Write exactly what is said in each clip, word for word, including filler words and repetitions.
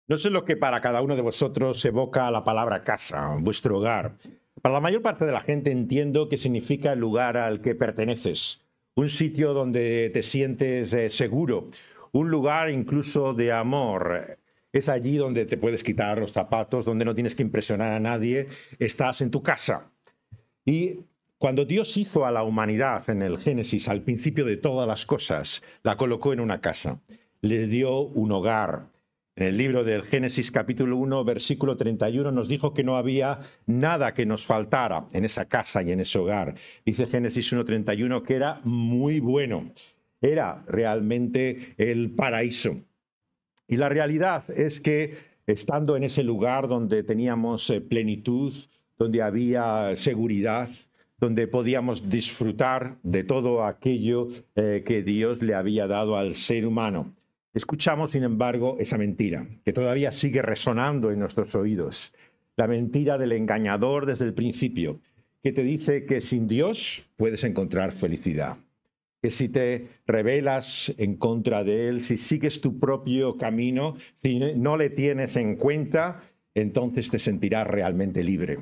No sé lo que para cada uno de vosotros evoca la palabra casa, vuestro hogar. Para la mayor parte de la gente entiendo que significa el lugar al que perteneces, un sitio donde te sientes eh, seguro, un lugar incluso de amor. Es allí donde te puedes quitar los zapatos, donde no tienes que impresionar a nadie, estás en tu casa. Y cuando Dios hizo a la humanidad en el Génesis, al principio de todas las cosas, la colocó en una casa, le dio un hogar. En el libro del Génesis capítulo uno, versículo treinta y uno, nos dijo que no había nada que nos faltara en esa casa y en ese hogar. Dice Génesis uno treinta y uno que era muy bueno. Era realmente el paraíso. Y la realidad es que estando en ese lugar donde teníamos eh, plenitud, donde había seguridad, donde podíamos disfrutar de todo aquello eh, que Dios le había dado al ser humano, escuchamos, sin embargo, esa mentira, que todavía sigue resonando en nuestros oídos. La mentira del engañador desde el principio, que te dice que sin Dios puedes encontrar felicidad. Que si te rebelas en contra de Él, si sigues tu propio camino, si no le tienes en cuenta, entonces te sentirás realmente libre.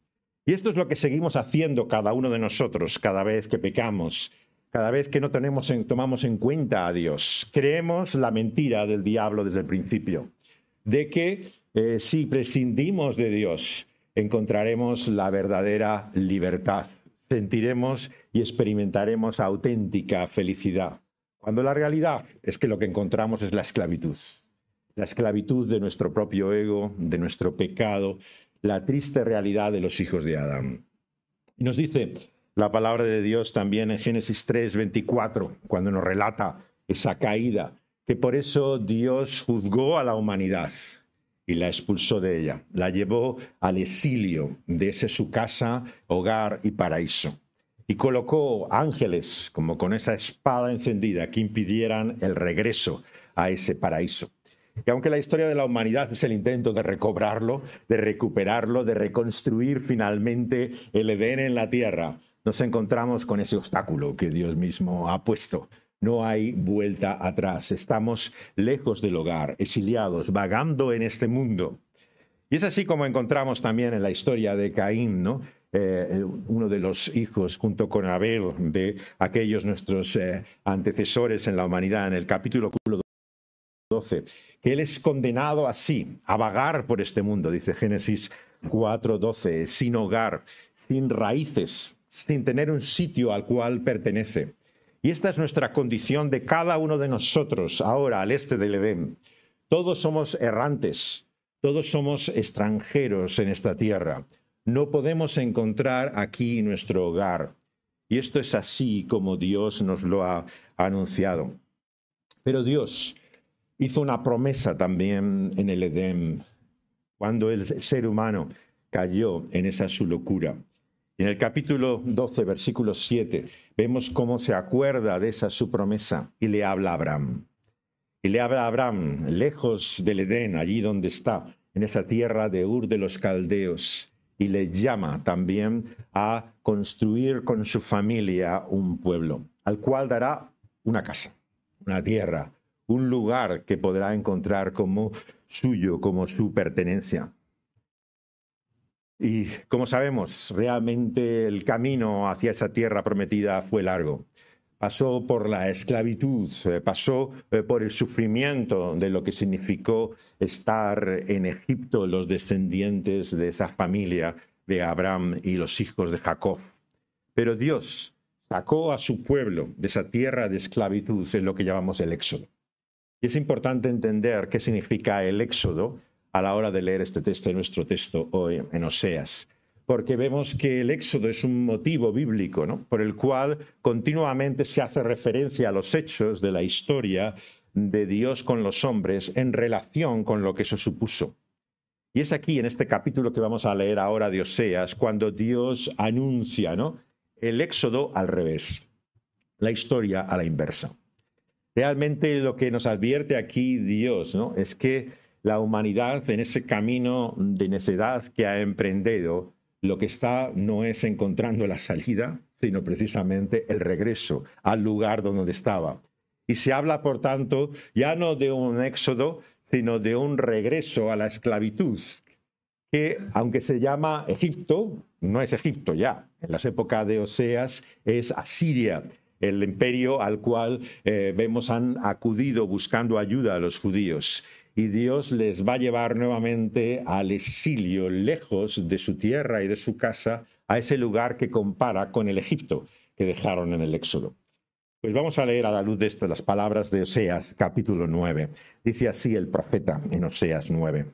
Y esto es lo que seguimos haciendo cada uno de nosotros cada vez que pecamos. Cada vez que no tenemos en, tomamos en cuenta a Dios, creemos la mentira del diablo desde el principio, de que eh, si prescindimos de Dios, encontraremos la verdadera libertad, sentiremos y experimentaremos auténtica felicidad, cuando la realidad es que lo que encontramos es la esclavitud, la esclavitud de nuestro propio ego, de nuestro pecado, la triste realidad de los hijos de Adán. Y nos dice la palabra de Dios también en Génesis tres, veinticuatro, cuando nos relata esa caída, que por eso Dios juzgó a la humanidad y la expulsó de ella, la llevó al exilio de ese su casa, hogar y paraíso. Y colocó ángeles, como con esa espada encendida, que impidieran el regreso a ese paraíso. Y aunque la historia de la humanidad es el intento de recobrarlo, de recuperarlo, de reconstruir finalmente el Edén en la tierra, nos encontramos con ese obstáculo que Dios mismo ha puesto. No hay vuelta atrás. Estamos lejos del hogar, exiliados, vagando en este mundo. Y es así como encontramos también en la historia de Caín, ¿no? Eh, uno de los hijos, junto con Abel, de aquellos nuestros eh, antecesores en la humanidad, en el capítulo doce, que él es condenado así, a vagar por este mundo, dice Génesis cuatro doce, sin hogar, sin raíces, sin tener un sitio al cual pertenece. Y esta es nuestra condición de cada uno de nosotros ahora al este del Edén. Todos somos errantes, todos somos extranjeros en esta tierra. No podemos encontrar aquí nuestro hogar. Y esto es así como Dios nos lo ha anunciado. Pero Dios hizo una promesa también en el Edén, cuando el ser humano cayó en esa su locura. En el capítulo doce, versículo siete, vemos cómo se acuerda de esa su promesa y le habla a Abraham. Y le habla a Abraham, lejos del Edén, allí donde está, en esa tierra de Ur de los Caldeos, y le llama también a construir con su familia un pueblo, al cual dará una casa, una tierra, un lugar que podrá encontrar como suyo, como su pertenencia. Y como sabemos, realmente el camino hacia esa tierra prometida fue largo. Pasó por la esclavitud, pasó por el sufrimiento de lo que significó estar en Egipto, los descendientes de esa familia de Abraham y los hijos de Jacob. Pero Dios sacó a su pueblo de esa tierra de esclavitud, en lo que llamamos el Éxodo. Y es importante entender qué significa el Éxodo a la hora de leer este texto, nuestro texto hoy en Oseas, porque vemos que el Éxodo es un motivo bíblico, ¿no?, por el cual continuamente se hace referencia a los hechos de la historia de Dios con los hombres en relación con lo que eso supuso. Y es aquí, en este capítulo que vamos a leer ahora de Oseas, cuando Dios anuncia, ¿no?, el Éxodo al revés, la historia a la inversa. Realmente lo que nos advierte aquí Dios, ¿no?, es que la humanidad en ese camino de necedad que ha emprendido, lo que está no es encontrando la salida, sino precisamente el regreso al lugar donde estaba. Y se habla, por tanto, ya no de un éxodo, sino de un regreso a la esclavitud, que aunque se llama Egipto, no es Egipto ya. En las épocas de Oseas es Asiria, el imperio al cual eh, vemos han acudido buscando ayuda a los judíos. Y Dios les va a llevar nuevamente al exilio, lejos de su tierra y de su casa, a ese lugar que compara con el Egipto que dejaron en el Éxodo. Pues vamos a leer a la luz de estas las palabras de Oseas, capítulo nueve. Dice así el profeta en Oseas nueve.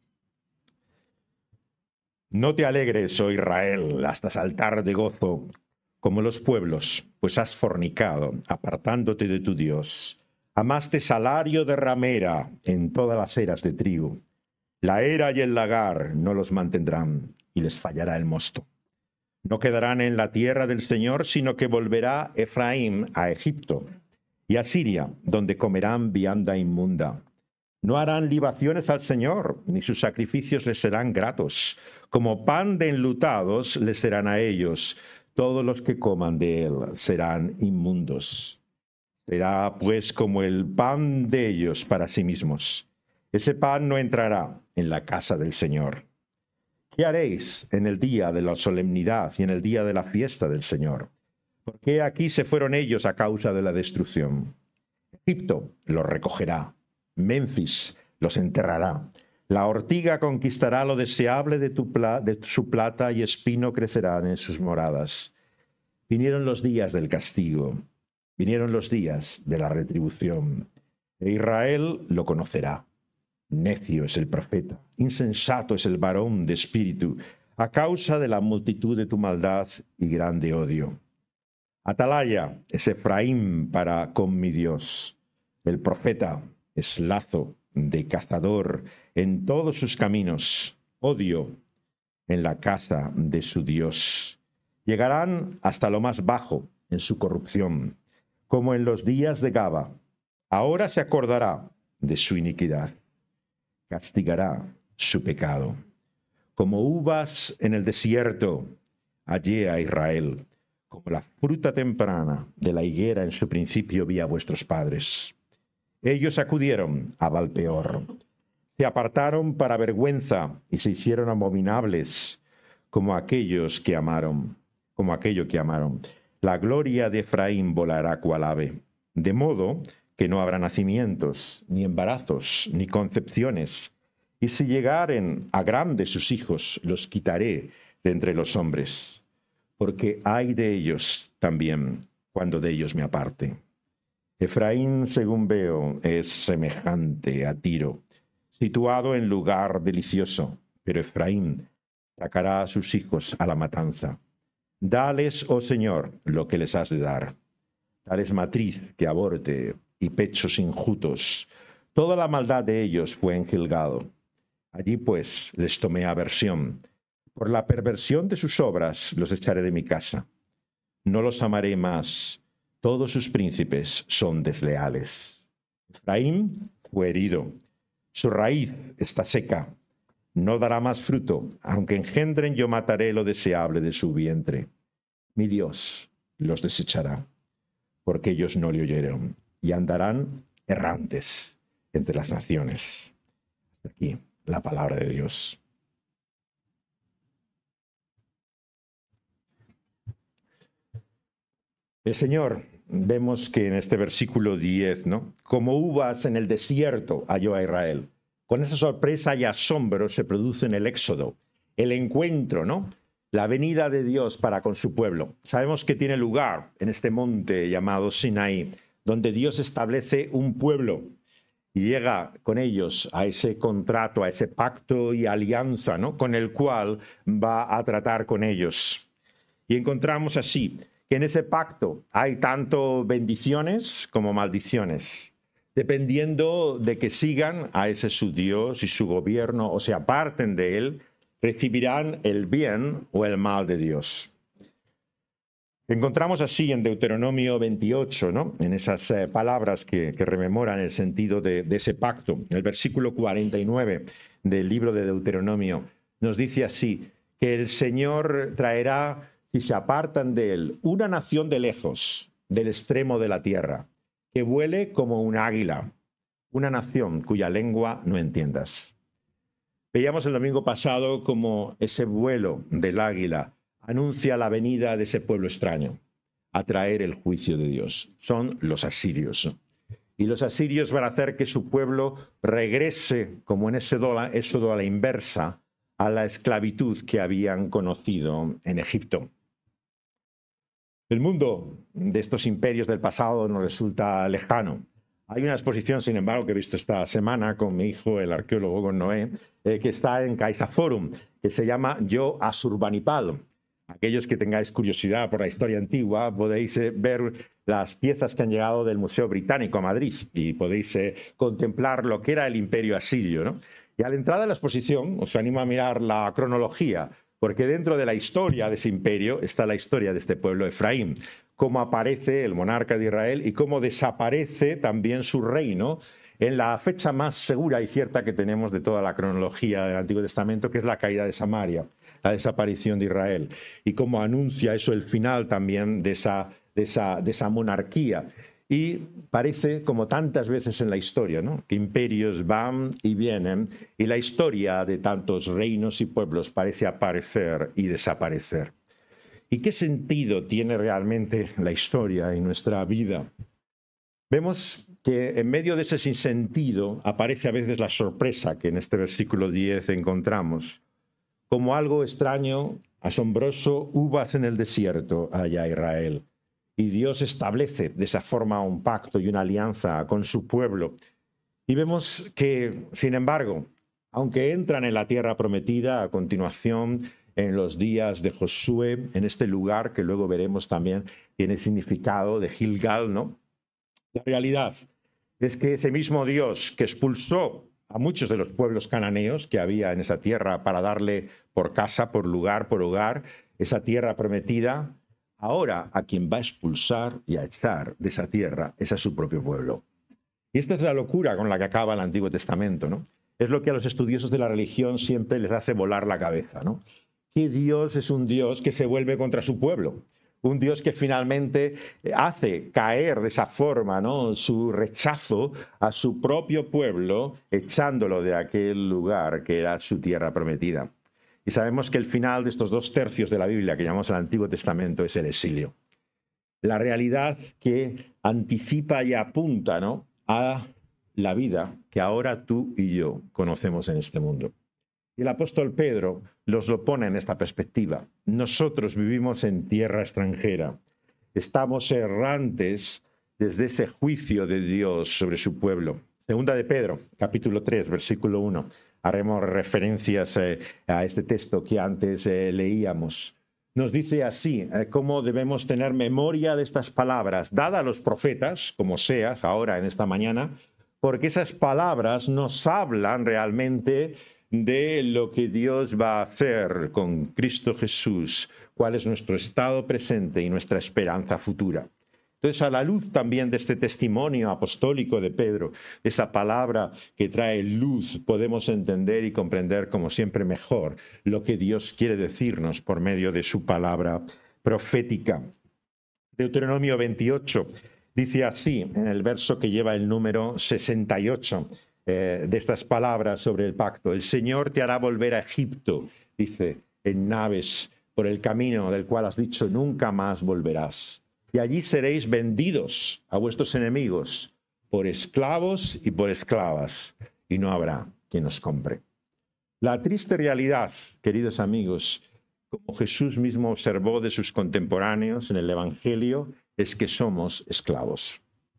No te alegres, oh Israel, hasta saltar de gozo como los pueblos, pues has fornicado, apartándote de tu Dios. Amaste salario de ramera en todas las eras de trigo. La era y el lagar no los mantendrán, y les fallará el mosto. No quedarán en la tierra del Señor, sino que volverá Efraín a Egipto y a Siria, donde comerán vianda inmunda. No harán libaciones al Señor, ni sus sacrificios les serán gratos. Como pan de enlutados les serán a ellos. Todos los que coman de él serán inmundos. Será pues como el pan de ellos para sí mismos. Ese pan no entrará en la casa del Señor. ¿Qué haréis en el día de la solemnidad y en el día de la fiesta del Señor? Porque aquí se fueron ellos a causa de la destrucción. Egipto los recogerá, Memphis los enterrará. La ortiga conquistará lo deseable de, tu pla de su plata y espino crecerán en sus moradas. Vinieron los días del castigo, vinieron los días de la retribución, e Israel lo conocerá. Necio es el profeta, insensato es el varón de espíritu, a causa de la multitud de tu maldad y grande odio. Atalaya es Efraín para con mi Dios. El profeta es lazo de cazador en todos sus caminos, odio en la casa de su Dios. Llegarán hasta lo más bajo en su corrupción, como en los días de Gaba. Ahora se acordará de su iniquidad. Castigará su pecado. Como uvas en el desierto, hallé a Israel, como la fruta temprana de la higuera en su principio vi a vuestros padres. Ellos acudieron a Balpeor, se apartaron para vergüenza y se hicieron abominables, como aquellos que amaron, como aquello que amaron. La gloria de Efraín volará cual ave, de modo que no habrá nacimientos, ni embarazos, ni concepciones. Y si llegaren a grandes sus hijos, los quitaré de entre los hombres, porque hay de ellos también cuando de ellos me aparte. Efraín, según veo, es semejante a Tiro, situado en lugar delicioso, pero Efraín sacará a sus hijos a la matanza. Dales, oh Señor, lo que les has de dar. Dales matriz que aborte y pechos injutos. Toda la maldad de ellos fue en Gilgal. Allí pues les tomé aversión. Por la perversión de sus obras los echaré de mi casa. No los amaré más. Todos sus príncipes son desleales. Efraín fue herido. Su raíz está seca. No dará más fruto. Aunque engendren, yo mataré lo deseable de su vientre. Mi Dios los desechará, porque ellos no le oyeron, y andarán errantes entre las naciones. Hasta aquí la palabra de Dios. El Señor, vemos que en este versículo diez, ¿no? Como uvas en el desierto halló a Israel. Con esa sorpresa y asombro se produce en el Éxodo, el encuentro, ¿no? La venida de Dios para con su pueblo. Sabemos que tiene lugar en este monte llamado Sinaí, donde Dios establece un pueblo y llega con ellos a ese contrato, a ese pacto y alianza, ¿no? Con el cual va a tratar con ellos. Y encontramos así que en ese pacto hay tanto bendiciones como maldiciones, dependiendo de que sigan a ese su Dios y su gobierno o se aparten de él, recibirán el bien o el mal de Dios. Encontramos así en Deuteronomio veintiocho, ¿no? En esas eh, palabras que, que rememoran el sentido de, de ese pacto. El versículo cuarenta y nueve del libro de Deuteronomio nos dice así, que el Señor traerá, si se apartan de él, una nación de lejos, del extremo de la tierra, que vuele como un águila, una nación cuya lengua no entiendas. Veíamos el domingo pasado cómo ese vuelo del águila anuncia la venida de ese pueblo extraño a traer el juicio de Dios. Son los asirios. Y los asirios van a hacer que su pueblo regrese, como en ese éxodo a la inversa, a la esclavitud que habían conocido en Egipto. El mundo de estos imperios del pasado nos resulta lejano. Hay una exposición, sin embargo, que he visto esta semana con mi hijo, el arqueólogo con Noé, eh, que está en Caixa Forum, que se llama Yo Asurbanipal. Aquellos que tengáis curiosidad por la historia antigua, podéis eh, ver las piezas que han llegado del Museo Británico a Madrid y podéis eh, contemplar lo que era el imperio asirio, ¿no? Y a la entrada de la exposición os animo a mirar la cronología, porque dentro de la historia de ese imperio está la historia de este pueblo Efraín, cómo aparece el monarca de Israel y cómo desaparece también su reino en la fecha más segura y cierta que tenemos de toda la cronología del Antiguo Testamento, que es la caída de Samaria, la desaparición de Israel, y cómo anuncia eso el final también de esa, de esa, de esa monarquía. Y parece, como tantas veces en la historia, ¿no?, que imperios van y vienen y la historia de tantos reinos y pueblos parece aparecer y desaparecer. ¿Y qué sentido tiene realmente la historia en nuestra vida? Vemos que en medio de ese sinsentido aparece a veces la sorpresa que en este versículo diez encontramos. Como algo extraño, asombroso, uvas en el desierto allá Israel. Y Dios establece de esa forma un pacto y una alianza con su pueblo. Y vemos que, sin embargo, aunque entran en la tierra prometida, a continuación, en los días de Josué, en este lugar que luego veremos también tiene significado de Gilgal, ¿no? La realidad es que ese mismo Dios que expulsó a muchos de los pueblos cananeos que había en esa tierra para darle por casa, por lugar, por hogar, esa tierra prometida, ahora a quien va a expulsar y a echar de esa tierra es a su propio pueblo. Y esta es la locura con la que acaba el Antiguo Testamento, ¿no? Es lo que a los estudiosos de la religión siempre les hace volar la cabeza, ¿no? Que Dios es un Dios que se vuelve contra su pueblo. Un Dios que finalmente hace caer de esa forma, ¿no?, su rechazo a su propio pueblo, echándolo de aquel lugar que era su tierra prometida. Y sabemos que el final de estos dos tercios de la Biblia, que llamamos el Antiguo Testamento, es el exilio. La realidad que anticipa y apunta, ¿no?, a la vida que ahora tú y yo conocemos en este mundo. Y el apóstol Pedro nos lo pone en esta perspectiva. Nosotros vivimos en tierra extranjera. Estamos errantes desde ese juicio de Dios sobre su pueblo. Segunda de Pedro, capítulo tres, versículo uno. Haremos referencias eh, a este texto que antes eh, leíamos. Nos dice así, eh, cómo debemos tener memoria de estas palabras, dadas a los profetas, como seas ahora en esta mañana, porque esas palabras nos hablan realmente de lo que Dios va a hacer con Cristo Jesús, cuál es nuestro estado presente y nuestra esperanza futura. Entonces, a la luz también de este testimonio apostólico de Pedro, de esa palabra que trae luz, podemos entender y comprender, como siempre, mejor lo que Dios quiere decirnos por medio de su palabra profética. Deuteronomio veintiocho dice así, en el verso que lleva el número sesenta y ocho, Eh, de estas palabras sobre el pacto. El Señor te hará volver a Egipto, dice, en naves, por el camino del cual has dicho, nunca más volverás. Y allí seréis vendidos a vuestros enemigos por esclavos y por esclavas, y no habrá quien os compre. La triste realidad, queridos amigos, como Jesús mismo observó de sus contemporáneos en el Evangelio, es que somos esclavos.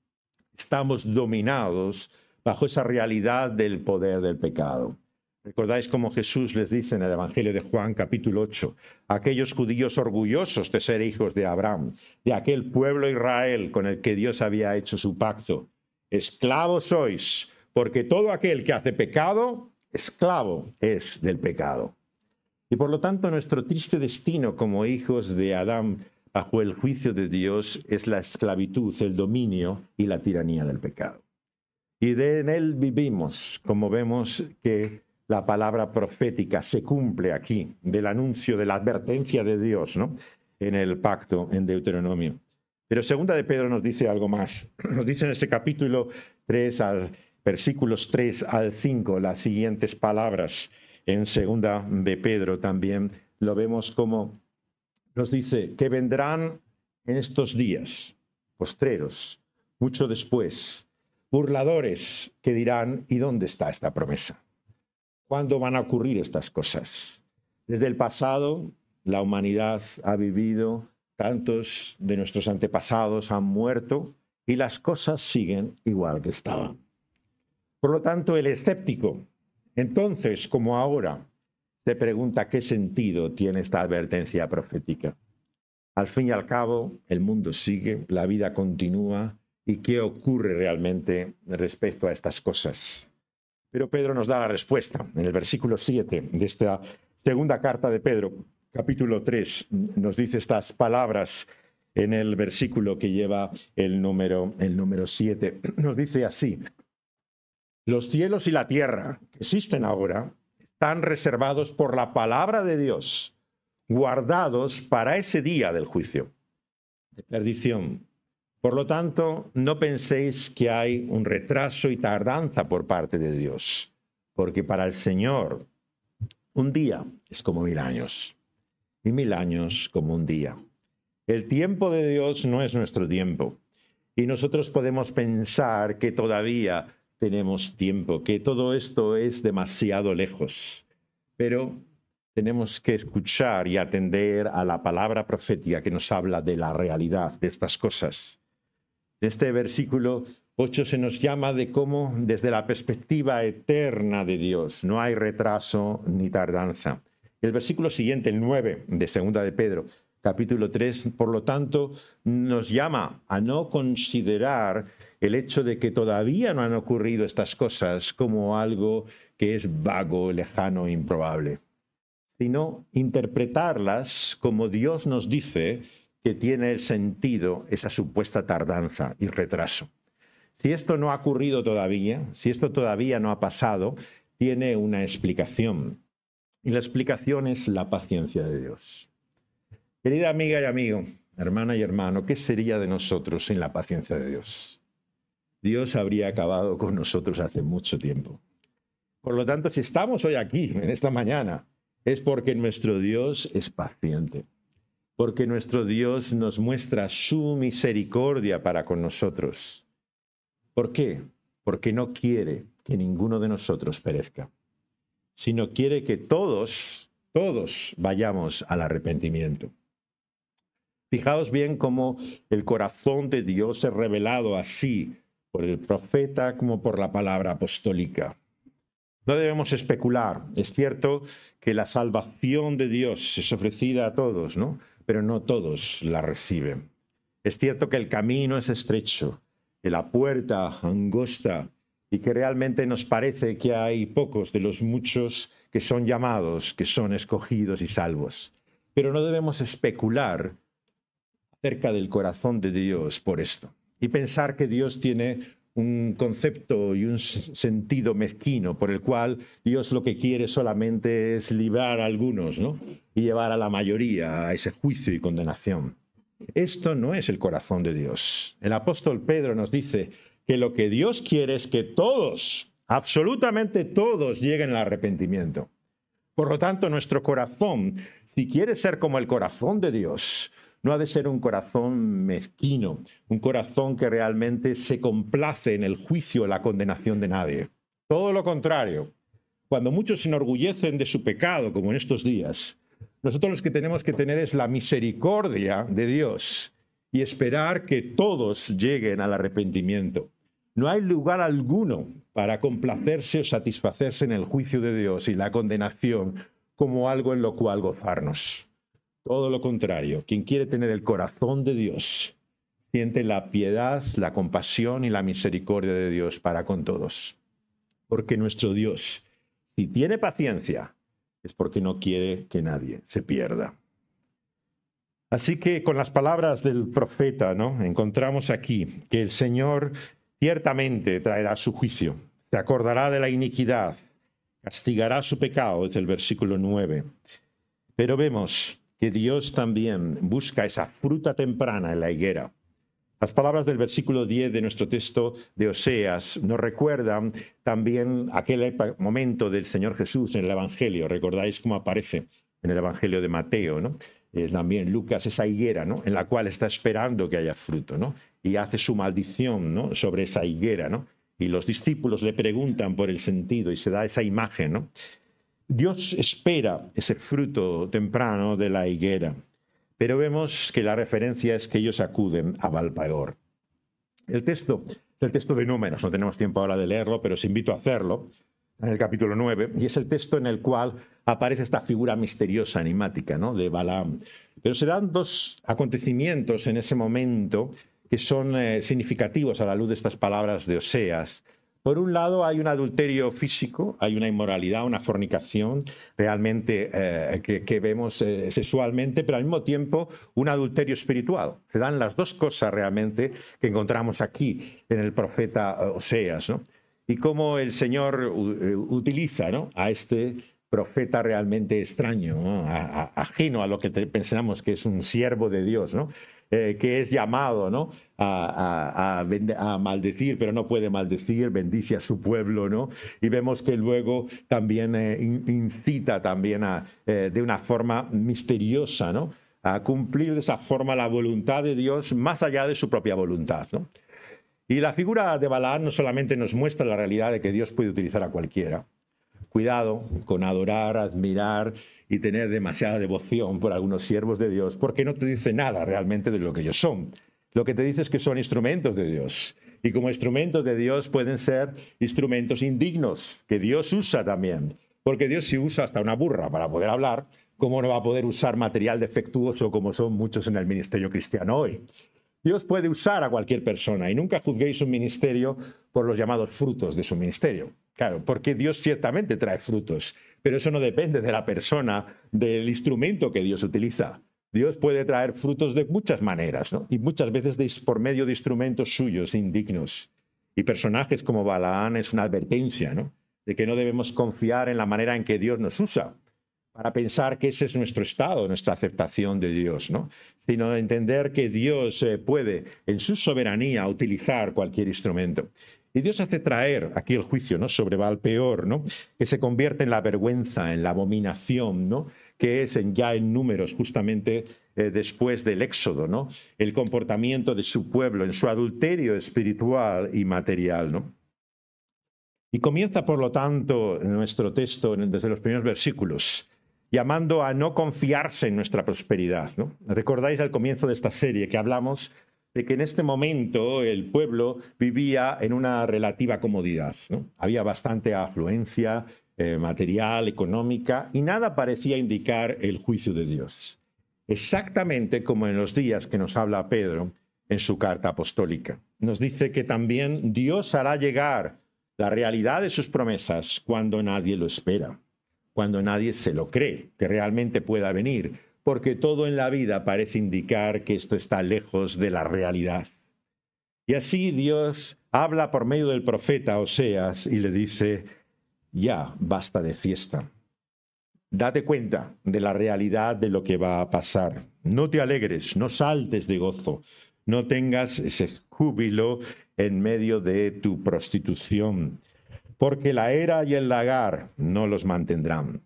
Estamos dominados bajo esa realidad del poder del pecado. ¿Recordáis cómo Jesús les dice en el Evangelio de Juan, capítulo ocho, aquellos judíos orgullosos de ser hijos de Abraham, de aquel pueblo Israel con el que Dios había hecho su pacto? Esclavos sois, porque todo aquel que hace pecado, esclavo es del pecado. Y por lo tanto, nuestro triste destino como hijos de Adán bajo el juicio de Dios es la esclavitud, el dominio y la tiranía del pecado. Y de en él vivimos, como vemos que la palabra profética se cumple aquí, del anuncio, de la advertencia de Dios, ¿no?, en el pacto, en Deuteronomio. Pero segunda de Pedro nos dice algo más. Nos dice en este capítulo tres, al versículos tres al cinco, las siguientes palabras en segunda de Pedro también lo vemos como nos dice que vendrán en estos días postreros, mucho después, burladores que dirán, ¿y dónde está esta promesa? ¿Cuándo van a ocurrir estas cosas? Desde el pasado, la humanidad ha vivido, tantos de nuestros antepasados han muerto y las cosas siguen igual que estaban. Por lo tanto, el escéptico, entonces como ahora, se pregunta qué sentido tiene esta advertencia profética. Al fin y al cabo, el mundo sigue, la vida continúa, ¿y qué ocurre realmente respecto a estas cosas? Pero Pedro nos da la respuesta. En el versículo siete de esta segunda carta de Pedro, capítulo tres, nos dice estas palabras en el versículo que lleva el número, el número siete. Nos dice así: los cielos y la tierra que existen ahora están reservados por la palabra de Dios, guardados para ese día del juicio, de perdición. Por lo tanto, no penséis que hay un retraso y tardanza por parte de Dios, porque para el Señor un día es como mil años, y mil años como un día. El tiempo de Dios no es nuestro tiempo, y nosotros podemos pensar que todavía tenemos tiempo, que todo esto es demasiado lejos, pero tenemos que escuchar y atender a la palabra profética que nos habla de la realidad de estas cosas. En este versículo ocho se nos llama de cómo desde la perspectiva eterna de Dios no hay retraso ni tardanza. El versículo siguiente, el nueve de segunda de Pedro, capítulo tres, por lo tanto, nos llama a no considerar el hecho de que todavía no han ocurrido estas cosas como algo que es vago, lejano e improbable, sino interpretarlas como Dios nos dice que tiene el sentido esa supuesta tardanza y retraso. Si esto no ha ocurrido todavía, si esto todavía no ha pasado, tiene una explicación. Y la explicación es la paciencia de Dios. Querida amiga y amigo, hermana y hermano, ¿qué sería de nosotros sin la paciencia de Dios? Dios habría acabado con nosotros hace mucho tiempo. Por lo tanto, si estamos hoy aquí, en esta mañana, es porque nuestro Dios es paciente, porque nuestro Dios nos muestra su misericordia para con nosotros. ¿Por qué? Porque no quiere que ninguno de nosotros perezca, sino quiere que todos, todos vayamos al arrepentimiento. Fijaos bien cómo el corazón de Dios es revelado así por el profeta como por la palabra apostólica. No debemos especular. Es cierto que la salvación de Dios es ofrecida a todos, ¿no? Pero no todos la reciben. Es cierto que el camino es estrecho, que la puerta angosta y que realmente nos parece que hay pocos de los muchos que son llamados, que son escogidos y salvos. Pero no debemos especular acerca del corazón de Dios por esto y pensar que Dios tiene un concepto y un sentido mezquino por el cual Dios lo que quiere solamente es librar a algunos, ¿no? Y llevar a la mayoría a ese juicio y condenación. Esto no es el corazón de Dios. El apóstol Pedro nos dice que lo que Dios quiere es que todos, absolutamente todos, lleguen al arrepentimiento. Por lo tanto, nuestro corazón, si quiere ser como el corazón de Dios, no ha de ser un corazón mezquino, un corazón que realmente se complace en el juicio o la condenación de nadie. Todo lo contrario. Cuando muchos se enorgullecen de su pecado, como en estos días, nosotros lo que tenemos que tener es la misericordia de Dios y esperar que todos lleguen al arrepentimiento. No hay lugar alguno para complacerse o satisfacerse en el juicio de Dios y la condenación como algo en lo cual gozarnos. Todo lo contrario, quien quiere tener el corazón de Dios siente la piedad, la compasión y la misericordia de Dios para con todos. Porque nuestro Dios, si tiene paciencia, es porque no quiere que nadie se pierda. Así que con las palabras del profeta, ¿no?, encontramos aquí que el Señor ciertamente traerá su juicio, se acordará de la iniquidad, castigará su pecado, desde el versículo nueve. Pero vemos que Dios también busca esa fruta temprana en la higuera, Las palabras del versículo diez de nuestro texto de Oseas nos recuerdan también aquel momento del Señor Jesús en el Evangelio. Recordáis cómo aparece en el Evangelio de Mateo, ¿no? Eh, también Lucas, esa higuera, ¿no? En la cual está esperando que haya fruto, ¿no? Y hace su maldición, ¿no? Sobre esa higuera, ¿no? Y los discípulos le preguntan por el sentido y se da esa imagen, ¿no? Dios espera ese fruto temprano de la higuera, pero vemos que la referencia es que ellos acuden a Baal-peor. El texto, el texto de Números, no tenemos tiempo ahora de leerlo, pero os invito a hacerlo, en el capítulo nueve, y es el texto en el cual aparece esta figura misteriosa, enigmática, ¿no? De Balaam. Pero se dan dos acontecimientos en ese momento que son eh, significativos a la luz de estas palabras de Oseas. Por un lado hay un adulterio físico, hay una inmoralidad, una fornicación realmente eh, que, que vemos eh, sexualmente, pero al mismo tiempo un adulterio espiritual. Se dan las dos cosas realmente que encontramos aquí en el profeta Oseas, ¿no? Y cómo el Señor utiliza, ¿no? A este profeta realmente extraño, ¿no? a, a, ajeno a lo que te, pensamos que es un siervo de Dios, ¿no? Eh, que es llamado, ¿no? a, a, a, a maldecir, pero no puede maldecir, bendice a su pueblo, ¿no? Y vemos que luego también eh, incita también a, eh, de una forma misteriosa, ¿no? A cumplir de esa forma la voluntad de Dios más allá de su propia voluntad, ¿no? Y la figura de Balaam no solamente nos muestra la realidad de que Dios puede utilizar a cualquiera. Cuidado con adorar, admirar y tener demasiada devoción por algunos siervos de Dios, porque no te dice nada realmente de lo que ellos son. Lo que te dice es que son instrumentos de Dios. Y como instrumentos de Dios pueden ser instrumentos indignos, que Dios usa también. Porque Dios sí usa hasta una burra para poder hablar, ¿cómo no va a poder usar material defectuoso como son muchos en el ministerio cristiano hoy? Dios puede usar a cualquier persona y nunca juzguéis un ministerio por los llamados frutos de su ministerio. Claro, porque Dios ciertamente trae frutos, pero eso no depende de la persona, del instrumento que Dios utiliza. Dios puede traer frutos de muchas maneras, ¿no? Y muchas veces de, por medio de instrumentos suyos indignos. Y personajes como Balaam es una advertencia, ¿no? De que no debemos confiar en la manera en que Dios nos usa, para pensar que ese es nuestro estado, nuestra aceptación de Dios, ¿no? Sino entender que Dios eh, puede, en su soberanía, utilizar cualquier instrumento. Y Dios hace traer aquí el juicio, ¿no? Sobre Baal-peor, ¿no? Que se convierte en la vergüenza, en la abominación, ¿no? Que es en, ya en Números, justamente eh, después del Éxodo, ¿no? El comportamiento de su pueblo en su adulterio espiritual y material, ¿no? Y comienza, por lo tanto, en nuestro texto, desde los primeros versículos, llamando a no confiarse en nuestra prosperidad, ¿no? Recordáis al comienzo de esta serie que hablamos de que en este momento el pueblo vivía en una relativa comodidad, ¿no? Había bastante afluencia eh, material, económica, y nada parecía indicar el juicio de Dios. Exactamente como en los días que nos habla Pedro en su carta apostólica. Nos dice que también Dios hará llegar la realidad de sus promesas cuando nadie lo espera, cuando nadie se lo cree, que realmente pueda venir, porque todo en la vida parece indicar que esto está lejos de la realidad. Y así Dios habla por medio del profeta Oseas y le dice, ya basta de fiesta. Date cuenta de la realidad de lo que va a pasar. No te alegres, no saltes de gozo, no tengas ese júbilo en medio de tu prostitución, porque la era y el lagar no los mantendrán.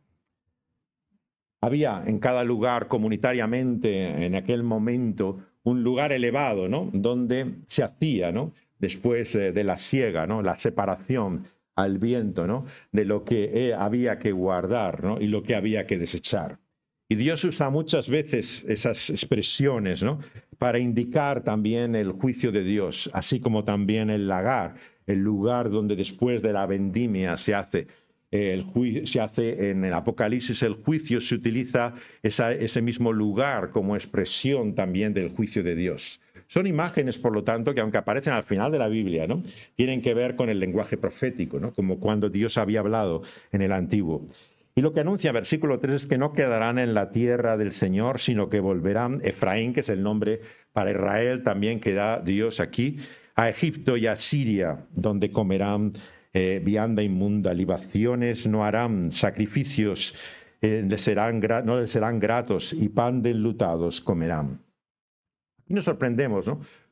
Había en cada lugar comunitariamente en aquel momento un lugar elevado, ¿no? Donde se hacía, ¿no? Después eh, de la siega, ¿no? La separación al viento, ¿no? De lo que eh, había que guardar, ¿no? Y lo que había que desechar. Y Dios usa muchas veces esas expresiones, ¿no? Para indicar también el juicio de Dios, así como también el lagar, el lugar donde después de la vendimia se hace el juicio, se hace en el Apocalipsis el juicio, se utiliza esa, ese mismo lugar como expresión también del juicio de Dios. Son imágenes, por lo tanto, que aunque aparecen al final de la Biblia, ¿no? Tienen que ver con el lenguaje profético, ¿no? Como cuando Dios había hablado en el Antiguo. Y lo que anuncia versículo tres es que no quedarán en la tierra del Señor, sino que volverán, Efraín, que es el nombre para Israel también que da Dios aquí, a Egipto y a Siria, donde comerán eh, vianda inmunda, libaciones no harán, sacrificios eh, les serán, no les serán gratos y pan de enlutados comerán. Y nos sorprendemos, ¿no?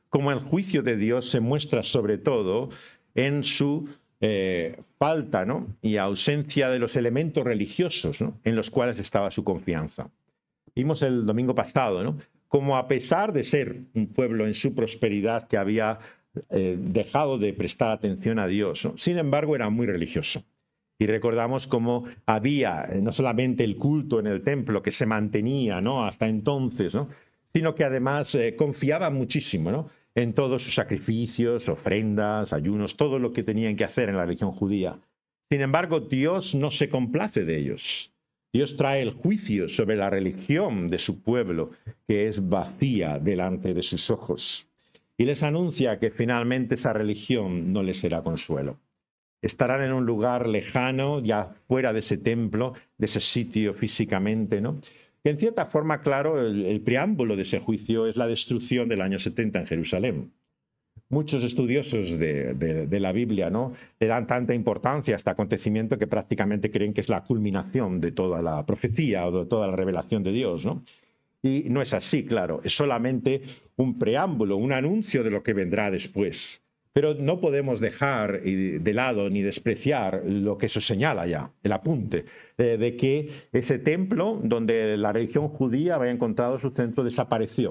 como el juicio de Dios se muestra sobre todo en su eh, falta, ¿no?, y ausencia de los elementos religiosos, ¿no?, en los cuales estaba su confianza. Vimos el domingo pasado, ¿no?, como a pesar de ser un pueblo en su prosperidad que había eh, dejado de prestar atención a Dios, ¿no?, sin embargo era muy religioso. Y recordamos cómo había no solamente el culto en el templo que se mantenía, ¿no?, hasta entonces, ¿no?, sino que además eh, confiaba muchísimo, ¿no?, en todos sus sacrificios, ofrendas, ayunos, todo lo que tenían que hacer en la religión judía. Sin embargo, Dios no se complace de ellos. Dios trae el juicio sobre la religión de su pueblo, que es vacía delante de sus ojos, y les anuncia que finalmente esa religión no les será consuelo. Estarán en un lugar lejano, ya fuera de ese templo, de ese sitio físicamente, ¿no? Que en cierta forma, claro, el, el preámbulo de ese juicio es la destrucción del año setenta en Jerusalén. Muchos estudiosos de, de, de la Biblia, ¿no?, le dan tanta importancia a este acontecimiento que prácticamente creen que es la culminación de toda la profecía o de toda la revelación de Dios, ¿no? Y no es así, claro, es solamente un preámbulo, un anuncio de lo que vendrá después. Pero no podemos dejar de lado ni despreciar lo que eso señala ya, el apunte, de, de que ese templo donde la religión judía había encontrado su centro desapareció.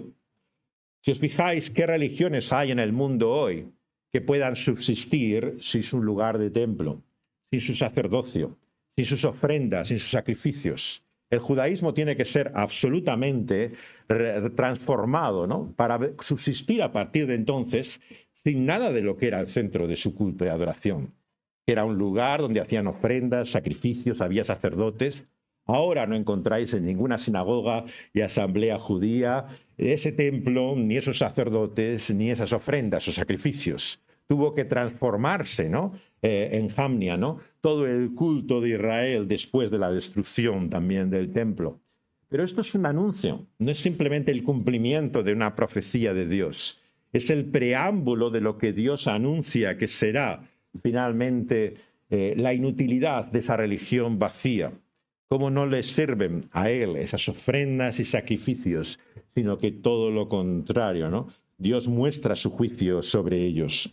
Si os fijáis, ¿qué religiones hay en el mundo hoy que puedan subsistir sin su lugar de templo, sin su sacerdocio, sin sus ofrendas, sin sus sacrificios? El judaísmo tiene que ser absolutamente transformado, ¿no?, para subsistir a partir de entonces sin nada de lo que era el centro de su culto y adoración. Era un lugar donde hacían ofrendas, sacrificios, había sacerdotes. Ahora no encontráis en ninguna sinagoga y asamblea judía ese templo, ni esos sacerdotes, ni esas ofrendas o sacrificios. Tuvo que transformarse, ¿no?, eh, en Jamnia, ¿no?, todo el culto de Israel después de la destrucción también del templo. Pero esto es un anuncio, no es simplemente el cumplimiento de una profecía de Dios. Es el preámbulo de lo que Dios anuncia que será finalmente eh, la inutilidad de esa religión vacía. Cómo no le sirven a Él esas ofrendas y sacrificios, sino que todo lo contrario, ¿no? Dios muestra su juicio sobre ellos.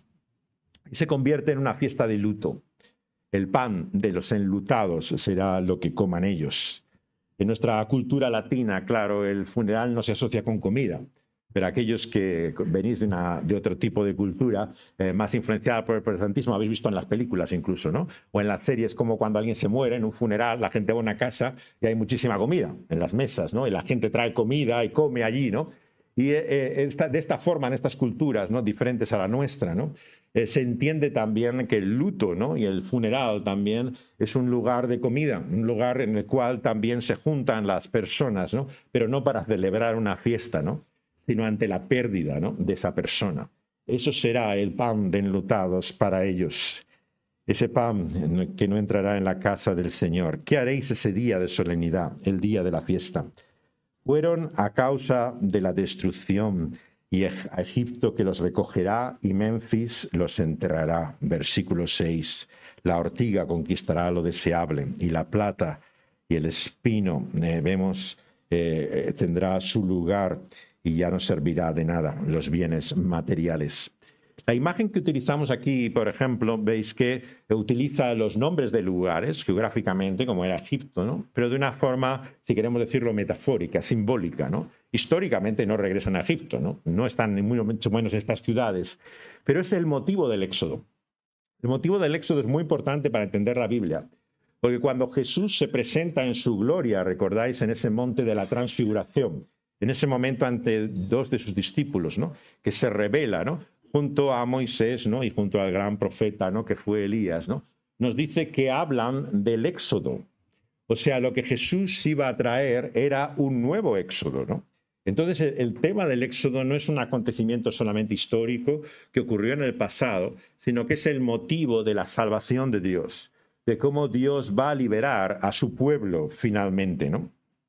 Y se convierte en una fiesta de luto. El pan de los enlutados será lo que coman ellos. En nuestra cultura latina, claro, el funeral no se asocia con comida. Pero aquellos que venís de, una, de otro tipo de cultura, eh, más influenciada por el protestantismo, habéis visto en las películas incluso, ¿no?, o en las series, como cuando alguien se muere en un funeral, la gente va a una casa y hay muchísima comida en las mesas, ¿no?, y la gente trae comida y come allí, ¿no? Y eh, esta, de esta forma, en estas culturas, ¿no?, diferentes a la nuestra, ¿no?, eh, se entiende también que el luto, ¿no?, y el funeral también es un lugar de comida, un lugar en el cual también se juntan las personas, ¿no?, pero no para celebrar una fiesta, ¿no?, sino ante la pérdida, ¿no?, de esa persona. Eso será el pan de enlutados para ellos, ese pan que no entrará en la casa del Señor. ¿Qué haréis ese día de solemnidad, el día de la fiesta? Fueron a causa de la destrucción y a Egipto que los recogerá y Memphis los enterrará. Versículo seis. La ortiga conquistará lo deseable y la plata y el espino, eh, vemos, eh, tendrá su lugar y ya no servirá de nada los bienes materiales. La imagen que utilizamos aquí, por ejemplo, veis que utiliza los nombres de lugares geográficamente, como era Egipto, ¿no?, pero de una forma, si queremos decirlo, metafórica, simbólica, ¿no? Históricamente no regresan a Egipto, ¿no? No están ni mucho menos en estas ciudades, pero es el motivo del éxodo. El motivo del éxodo es muy importante para entender la Biblia, porque cuando Jesús se presenta en su gloria, recordáis, en ese monte de la transfiguración, en ese momento ante dos de sus discípulos, ¿no?, que se revela, ¿no?, junto a Moisés, ¿no?, y junto al gran profeta, ¿no?, que fue Elías, ¿no?, nos dice que hablan del éxodo. O sea, lo que Jesús iba a traer era un nuevo éxodo, ¿no? Entonces, el, el tema del éxodo no es un acontecimiento solamente histórico que ocurrió en el pasado, sino que es el motivo de la salvación de Dios, de cómo Dios va a liberar a su pueblo finalmente, ¿no?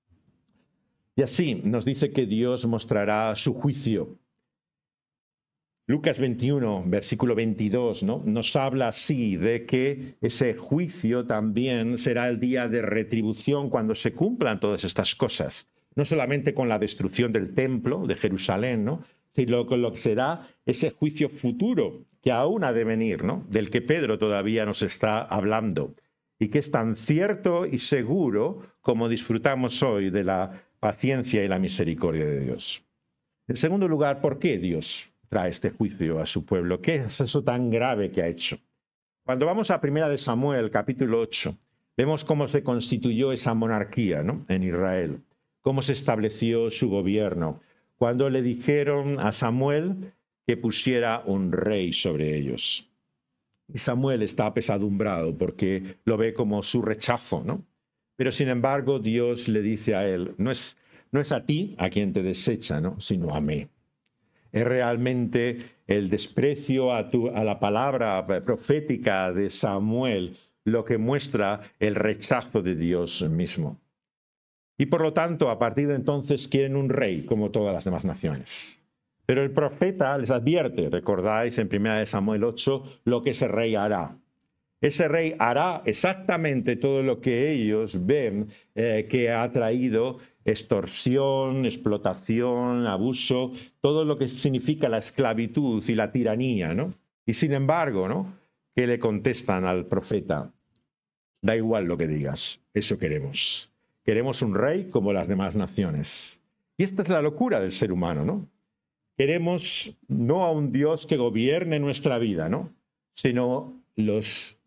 Y así nos dice que Dios mostrará su juicio. Lucas veintiuno, versículo veintidós, ¿no?, nos habla así de que ese juicio también será el día de retribución cuando se cumplan todas estas cosas. No solamente con la destrucción del templo de Jerusalén, ¿no?, sino con lo que será ese juicio futuro que aún ha de venir, ¿no? Del que Pedro todavía nos está hablando, y que es tan cierto y seguro como disfrutamos hoy de la paciencia y la misericordia de Dios. En segundo lugar, ¿por qué Dios trae este juicio a su pueblo? ¿Qué es eso tan grave que ha hecho? Cuando vamos a Primera de Samuel, capítulo ocho, vemos cómo se constituyó esa monarquía, ¿no? En Israel, cómo se estableció su gobierno, cuando le dijeron a Samuel que pusiera un rey sobre ellos. Y Samuel está apesadumbrado porque lo ve como su rechazo, ¿no? Pero sin embargo Dios le dice a él, no es, no es a ti a quien te desecha, ¿no? Sino a mí. Es realmente el desprecio a, tu, a la palabra profética de Samuel lo que muestra el rechazo de Dios mismo. Y por lo tanto, a partir de entonces quieren un rey como todas las demás naciones. Pero el profeta les advierte, recordáis en Primera de Samuel ocho, lo que ese rey hará. Ese rey hará exactamente todo lo que ellos ven eh, que ha traído extorsión, explotación, abuso, todo lo que significa la esclavitud y la tiranía, ¿no? Y sin embargo, ¿no? ¿Qué le contestan al profeta? Da igual lo que digas, eso queremos. Queremos un rey como las demás naciones. Y esta es la locura del ser humano, ¿no? Queremos no a un Dios que gobierne nuestra vida, ¿no? Sino los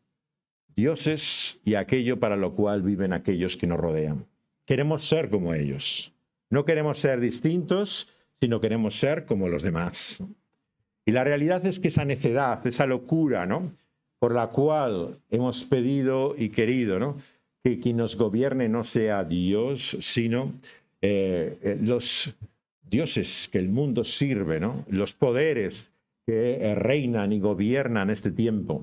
dioses y aquello para lo cual viven aquellos que nos rodean. Queremos ser como ellos. No queremos ser distintos, sino queremos ser como los demás. Y la realidad es que esa necedad, esa locura, ¿no? Por la cual hemos pedido y querido, ¿no? Que quien nos gobierne no sea Dios, sino eh, los dioses que el mundo sirve, ¿no? Los poderes que eh, reinan y gobiernan este tiempo.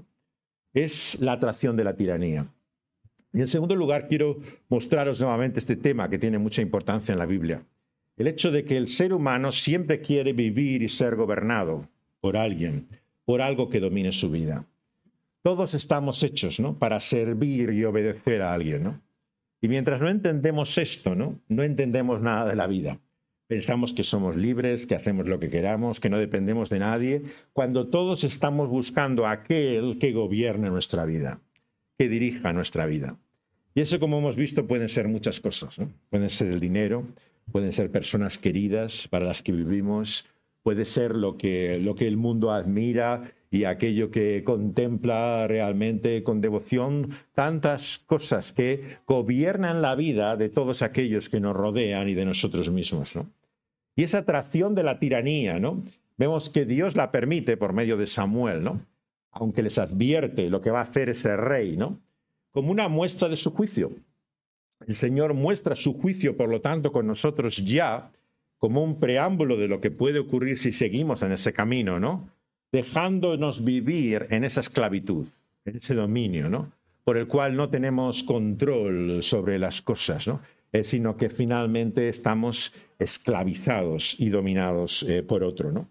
Es la atracción de la tiranía. Y en segundo lugar, quiero mostraros nuevamente este tema que tiene mucha importancia en la Biblia. El hecho de que el ser humano siempre quiere vivir y ser gobernado por alguien, por algo que domine su vida. Todos estamos hechos, ¿no? Para servir y obedecer a alguien, ¿no? Y mientras no entendemos esto, ¿no? No entendemos nada de la vida. Pensamos que somos libres, que hacemos lo que queramos, que no dependemos de nadie, cuando todos estamos buscando a aquel que gobierne nuestra vida, que dirija nuestra vida. Y eso, como hemos visto, pueden ser muchas cosas, ¿no? Pueden ser el dinero, pueden ser personas queridas para las que vivimos, puede ser lo que, lo que el mundo admira y aquello que contempla realmente con devoción, tantas cosas que gobiernan la vida de todos aquellos que nos rodean y de nosotros mismos, ¿no? Y esa atracción de la tiranía, ¿no? Vemos que Dios la permite por medio de Samuel, ¿no? Aunque les advierte lo que va a hacer ese rey, ¿no? Como una muestra de su juicio. El Señor muestra su juicio, por lo tanto, con nosotros ya, como un preámbulo de lo que puede ocurrir si seguimos en ese camino, ¿no? Dejándonos vivir en esa esclavitud, en ese dominio, ¿no? Por el cual no tenemos control sobre las cosas, ¿no? Eh, sino que finalmente estamos esclavizados y dominados eh, por otro, ¿no?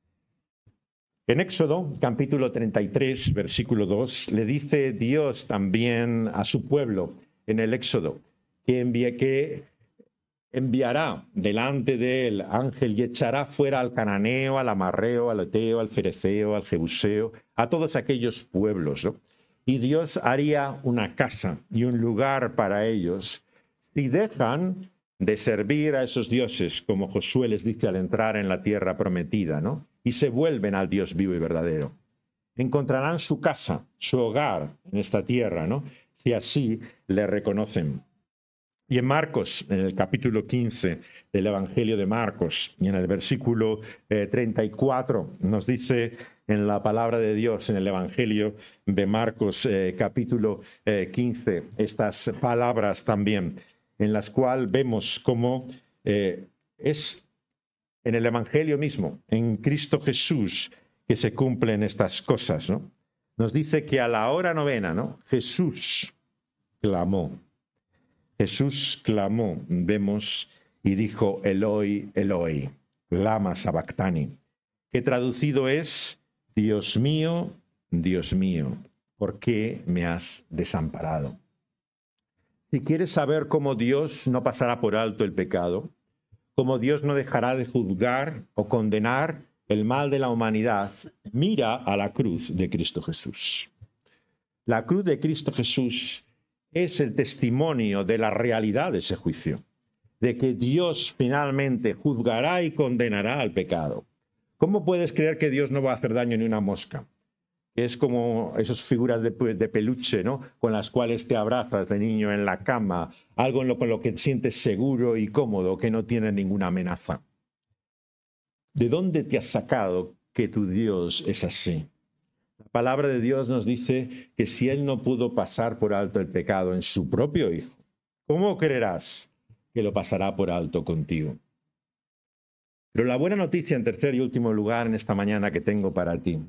En Éxodo, capítulo treinta y tres, versículo dos, le dice Dios también a su pueblo en el Éxodo que, envíe, que enviará delante de él ángel y echará fuera al cananeo, al amarreo, al eteo, al fereceo, al jebuseo, a todos aquellos pueblos, ¿no? Y Dios haría una casa y un lugar para ellos si dejan de servir a esos dioses, como Josué les dice al entrar en la tierra prometida, ¿no? Y se vuelven al Dios vivo y verdadero. Encontrarán su casa, su hogar en esta tierra, ¿no? Si así le reconocen. Y en Marcos, en el capítulo quince del Evangelio de Marcos, y en el versículo eh, treinta y cuatro, nos dice en la palabra de Dios, en el Evangelio de Marcos, eh, capítulo eh, quince, estas palabras también, en las cuales vemos cómo eh, es en el Evangelio mismo, en Cristo Jesús, que se cumplen estas cosas, ¿no? Nos dice que a la hora novena, ¿no? Jesús clamó. Jesús clamó, vemos, y dijo, Eloi, Eloi, lama sabactani, que traducido es, Dios mío, Dios mío, ¿por qué me has desamparado? Si quieres saber cómo Dios no pasará por alto el pecado, cómo Dios no dejará de juzgar o condenar el mal de la humanidad, mira a la cruz de Cristo Jesús. La cruz de Cristo Jesús es el testimonio de la realidad de ese juicio, de que Dios finalmente juzgará y condenará al pecado. ¿Cómo puedes creer que Dios no va a hacer daño ni una mosca? Es como esas figuras de, de peluche, ¿no?, con las cuales te abrazas de niño en la cama, algo en lo, con lo que te sientes seguro y cómodo, que no tiene ninguna amenaza. ¿De dónde te has sacado que tu Dios es así? La palabra de Dios nos dice que si Él no pudo pasar por alto el pecado en su propio Hijo, ¿cómo creerás que lo pasará por alto contigo? Pero la buena noticia, en tercer y último lugar, en esta mañana que tengo para ti,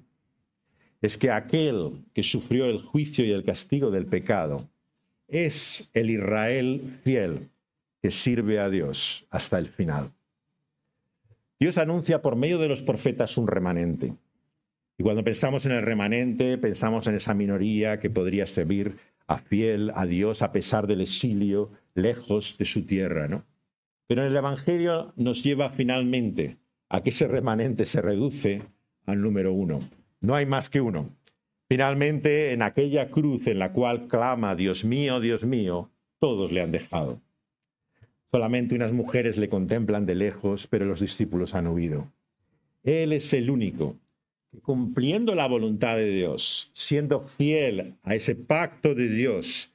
es que aquel que sufrió el juicio y el castigo del pecado es el Israel fiel que sirve a Dios hasta el final. Dios anuncia por medio de los profetas un remanente. Y cuando pensamos en el remanente, pensamos en esa minoría que podría servir a fiel a Dios a pesar del exilio, lejos de su tierra, ¿no? Pero el Evangelio nos lleva finalmente a que ese remanente se reduce al número uno. No hay más que uno. Finalmente, en aquella cruz en la cual clama, Dios mío, Dios mío, todos le han dejado. Solamente unas mujeres le contemplan de lejos, pero los discípulos han huido. Él es el único que, cumpliendo la voluntad de Dios, siendo fiel a ese pacto de Dios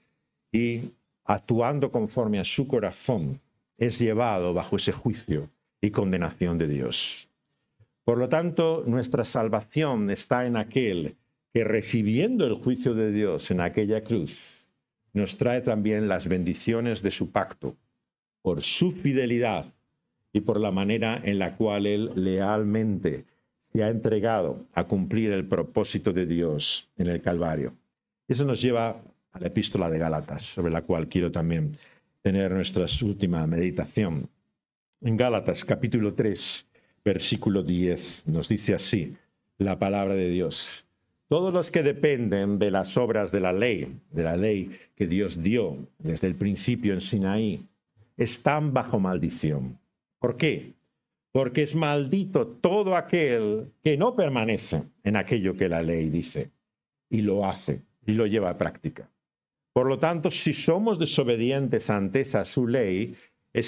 y actuando conforme a su corazón, es llevado bajo ese juicio y condenación de Dios. Por lo tanto, nuestra salvación está en aquel que, recibiendo el juicio de Dios en aquella cruz, nos trae también las bendiciones de su pacto, por su fidelidad y por la manera en la cual Él lealmente se ha entregado a cumplir el propósito de Dios en el Calvario. Eso nos lleva a la epístola de Gálatas, sobre la cual quiero también tener nuestra última meditación. En Gálatas, capítulo tres, versículo diez, nos dice así la palabra de Dios: todos los que dependen de las obras de la ley, de la ley que Dios dio desde el principio en Sinaí, están bajo maldición. ¿Por qué? Porque es maldito todo aquel que no permanece en aquello que la ley dice, y lo hace, y lo lleva a práctica. Por lo tanto, si somos desobedientes ante esa su ley,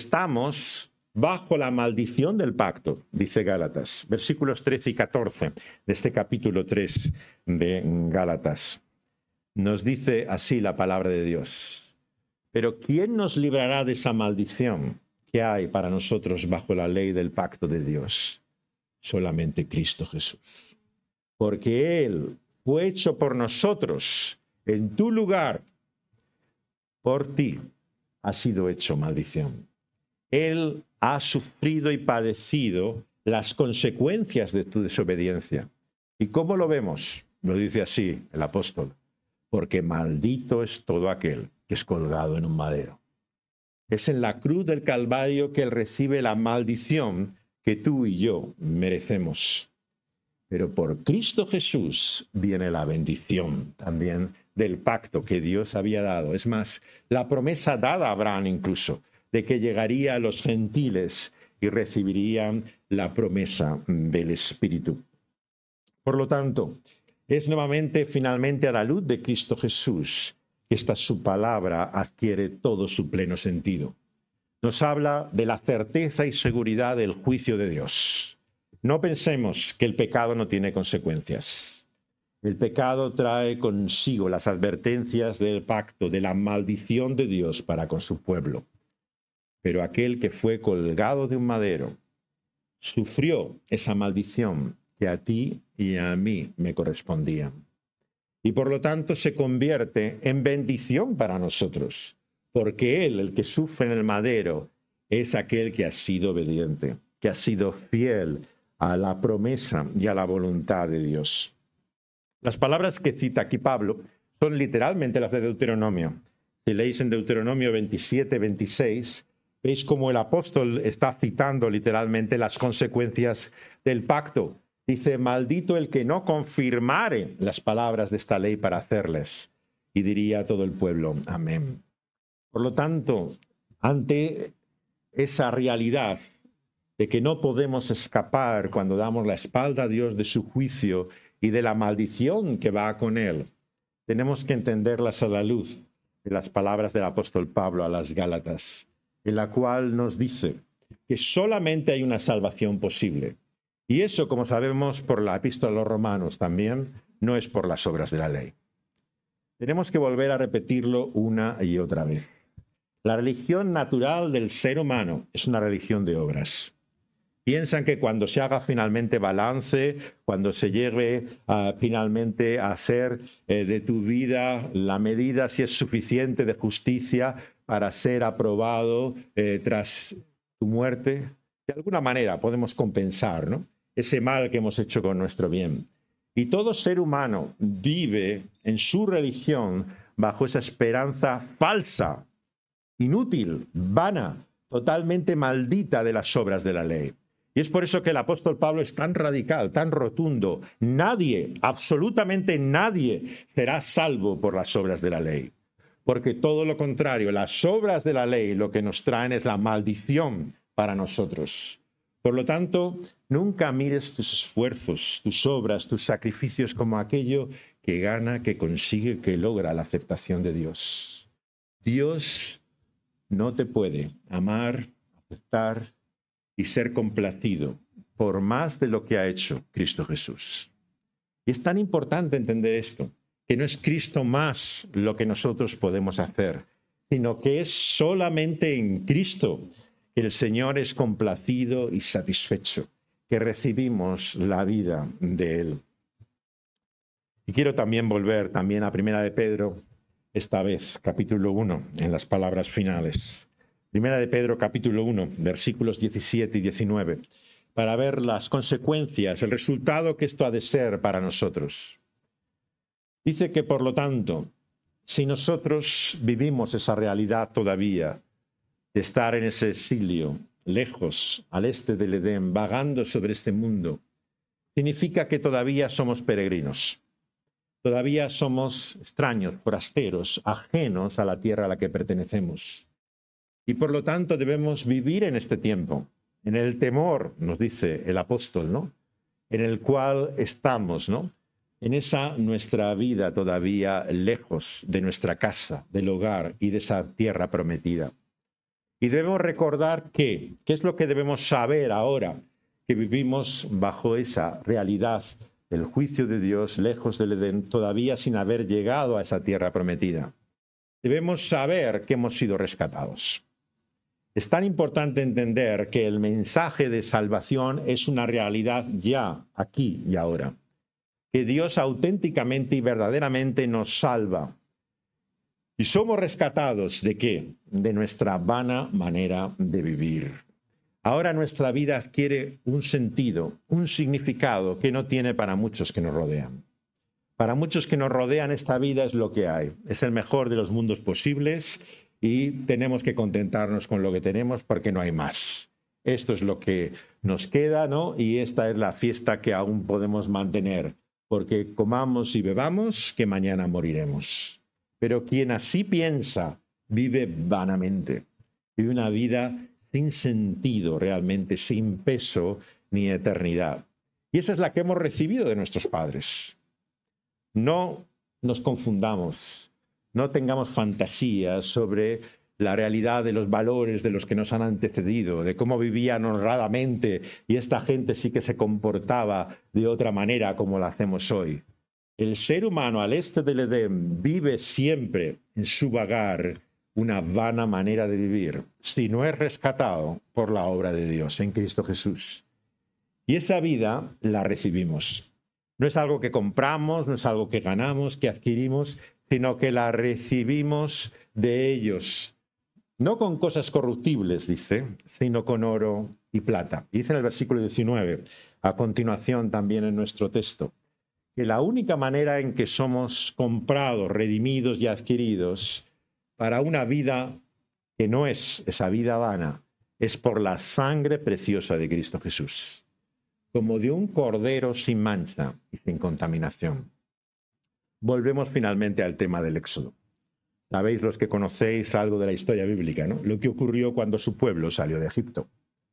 estamos bajo la maldición del pacto, dice Gálatas, versículos trece y catorce de este capítulo tres de Gálatas. Nos dice así la palabra de Dios: pero ¿quién nos librará de esa maldición que hay para nosotros bajo la ley del pacto de Dios? Solamente Cristo Jesús. Porque Él fue hecho por nosotros en tu lugar, por ti ha sido hecho maldición. Él ha sufrido y padecido las consecuencias de tu desobediencia. ¿Y cómo lo vemos? Lo dice así el apóstol: porque maldito es todo aquel que es colgado en un madero. Es en la cruz del Calvario que Él recibe la maldición que tú y yo merecemos. Pero por Cristo Jesús viene la bendición también del pacto que Dios había dado. Es más, la promesa dada a Abraham incluso, de que llegaría a los gentiles y recibirían la promesa del Espíritu. Por lo tanto, es nuevamente, finalmente, a la luz de Cristo Jesús que esta su palabra adquiere todo su pleno sentido. Nos habla de la certeza y seguridad del juicio de Dios. No pensemos que el pecado no tiene consecuencias. El pecado trae consigo las advertencias del pacto, de la maldición de Dios para con su pueblo. Pero aquel que fue colgado de un madero sufrió esa maldición que a ti y a mí me correspondía. Y por lo tanto se convierte en bendición para nosotros, porque Él, el que sufre en el madero, es aquel que ha sido obediente, que ha sido fiel a la promesa y a la voluntad de Dios. Las palabras que cita aquí Pablo son literalmente las de Deuteronomio. Si leéis en Deuteronomio veintisiete, veintiséis, veis cómo el apóstol está citando literalmente las consecuencias del pacto. Dice: maldito el que no confirmare las palabras de esta ley para hacerles. Y diría todo el pueblo: amén. Por lo tanto, ante esa realidad de que no podemos escapar cuando damos la espalda a Dios de su juicio y de la maldición que va con él, tenemos que entenderlas a la luz de las palabras del apóstol Pablo a las Gálatas, en la cual nos dice que solamente hay una salvación posible. Y eso, como sabemos por la epístola a los Romanos también, no es por las obras de la ley. Tenemos que volver a repetirlo una y otra vez. La religión natural del ser humano es una religión de obras. Piensan que cuando se haga finalmente balance, cuando se llegue uh, finalmente a hacer eh, de tu vida la medida si es suficiente de justicia para ser aprobado eh, tras tu muerte, de alguna manera podemos compensar, ¿no?, ese mal que hemos hecho con nuestro bien. Y todo ser humano vive en su religión bajo esa esperanza falsa, inútil, vana, totalmente maldita de las obras de la ley. Y es por eso que el apóstol Pablo es tan radical, tan rotundo. Nadie, absolutamente nadie, será salvo por las obras de la ley. Porque todo lo contrario, las obras de la ley lo que nos traen es la maldición para nosotros. Por lo tanto, nunca mires tus esfuerzos, tus obras, tus sacrificios como aquello que gana, que consigue, que logra la aceptación de Dios. Dios no te puede amar, aceptar y ser complacido por más de lo que ha hecho Cristo Jesús. Y es tan importante entender esto, que no es Cristo más lo que nosotros podemos hacer, sino que es solamente en Cristo que el Señor es complacido y satisfecho, que recibimos la vida de Él. Y quiero también volver también a Primera de Pedro, esta vez, capítulo uno, en las palabras finales. Primera de Pedro, capítulo uno, versículos diecisiete y diecinueve, para ver las consecuencias, el resultado que esto ha de ser para nosotros. Dice que, por lo tanto, si nosotros vivimos esa realidad todavía de estar en ese exilio, lejos, al este del Edén, vagando sobre este mundo, significa que todavía somos peregrinos. Todavía somos extraños, forasteros, ajenos a la tierra a la que pertenecemos. Y por lo tanto debemos vivir en este tiempo, en el temor, nos dice el apóstol, ¿no?, en el cual estamos, ¿no?, en esa nuestra vida todavía lejos de nuestra casa, del hogar y de esa tierra prometida. Y debemos recordar que, ¿qué es lo que debemos saber ahora que vivimos bajo esa realidad del juicio de Dios, lejos del Edén, todavía sin haber llegado a esa tierra prometida? Debemos saber que hemos sido rescatados. Es tan importante entender que el mensaje de salvación es una realidad ya, aquí y ahora. Que Dios auténticamente y verdaderamente nos salva. Y somos rescatados ¿de qué? De nuestra vana manera de vivir. Ahora nuestra vida adquiere un sentido, un significado que no tiene para muchos que nos rodean. Para muchos que nos rodean esta vida es lo que hay. Es el mejor de los mundos posibles y tenemos que contentarnos con lo que tenemos porque no hay más. Esto es lo que nos queda, ¿no? Y esta es la fiesta que aún podemos mantener. Porque comamos y bebamos, que mañana moriremos. Pero quien así piensa, vive vanamente. Vive una vida sin sentido realmente, sin peso ni eternidad. Y esa es la que hemos recibido de nuestros padres. No nos confundamos, no tengamos fantasías sobre la realidad de los valores de los que nos han antecedido, de cómo vivían honradamente y esta gente sí que se comportaba de otra manera como la hacemos hoy. El ser humano al este del Edén vive siempre en su vagar una vana manera de vivir, si no es rescatado por la obra de Dios en Cristo Jesús. Y esa vida la recibimos. No es algo que compramos, no es algo que ganamos, que adquirimos, sino que la recibimos de ellos. No con cosas corruptibles, dice, sino con oro y plata. Dice en el versículo diecinueve, a continuación también en nuestro texto, que la única manera en que somos comprados, redimidos y adquiridos para una vida que no es esa vida vana, es por la sangre preciosa de Cristo Jesús, como de un cordero sin mancha y sin contaminación. Volvemos finalmente al tema del Éxodo. Sabéis los que conocéis algo de la historia bíblica, ¿no? Lo que ocurrió cuando su pueblo salió de Egipto.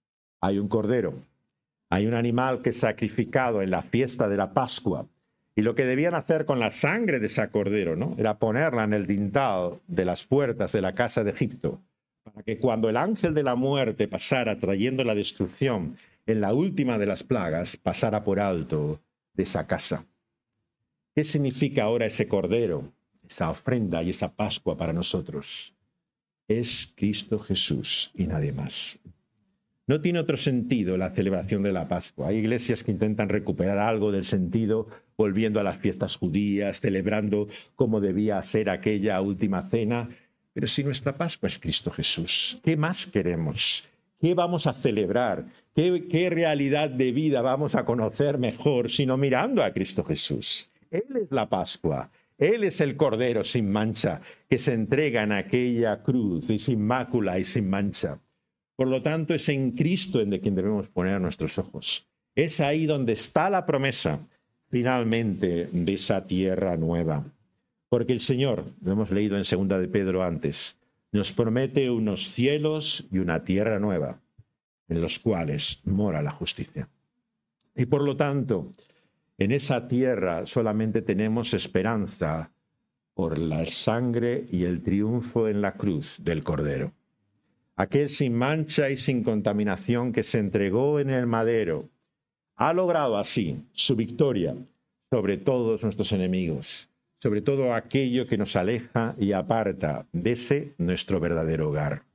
hay un cordero, hay un animal que es sacrificado en la fiesta de la Pascua. Y lo que debían hacer con la sangre de ese cordero, ¿no?, era ponerla en el dintel de las puertas de la casa de Egipto, para que cuando el ángel de la muerte pasara trayendo la destrucción en la última de las plagas, pasara por alto de esa casa. ¿Qué significa ahora ese cordero, esa ofrenda y esa Pascua para nosotros? Es Cristo Jesús y nadie más. No tiene otro sentido la celebración de la Pascua. Hay iglesias que intentan recuperar algo del sentido volviendo a las fiestas judías, celebrando como debía ser aquella última cena. Pero si nuestra Pascua es Cristo Jesús, ¿qué más queremos? ¿Qué vamos a celebrar? ¿Qué, qué realidad de vida vamos a conocer mejor sino mirando a Cristo Jesús? Él es la Pascua. Él es el Cordero sin mancha que se entrega en aquella cruz y sin mácula y sin mancha. Por lo tanto, es en Cristo en de quien debemos poner nuestros ojos. Es ahí donde está la promesa, finalmente, de esa tierra nueva. Porque el Señor, lo hemos leído en segunda de Pedro antes, nos promete unos cielos y una tierra nueva, en los cuales mora la justicia. Y por lo tanto, en esa tierra solamente tenemos esperanza por la sangre y el triunfo en la cruz del Cordero. Aquel sin mancha y sin contaminación que se entregó en el madero, ha logrado así su victoria sobre todos nuestros enemigos, sobre todo aquello que nos aleja y aparta de ese nuestro verdadero hogar.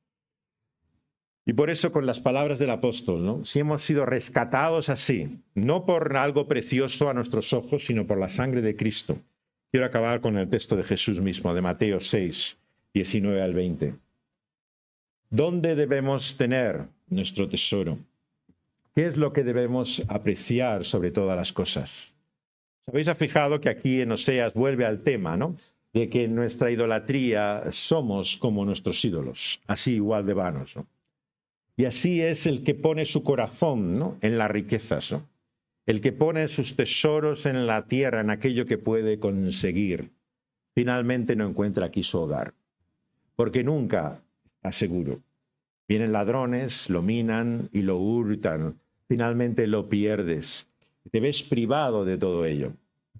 Y por eso, con las palabras del apóstol, ¿no?, si hemos sido rescatados así, no por algo precioso a nuestros ojos, sino por la sangre de Cristo. Quiero acabar con el texto de Jesús mismo, de Mateo seis, diecinueve al veinte. ¿Dónde debemos tener nuestro tesoro? ¿Qué es lo que debemos apreciar sobre todas las cosas? ¿Os habéis fijado que aquí en Oseas vuelve al tema, ¿no?, de que en nuestra idolatría somos como nuestros ídolos, así igual de vanos, ¿no? Y así es el que pone su corazón, ¿no?, en las riquezas, ¿no?, el que pone sus tesoros en la tierra, en aquello que puede conseguir, finalmente no encuentra aquí su hogar, porque nunca está seguro. Vienen ladrones, lo minan y lo hurtan, finalmente lo pierdes, te ves privado de todo ello.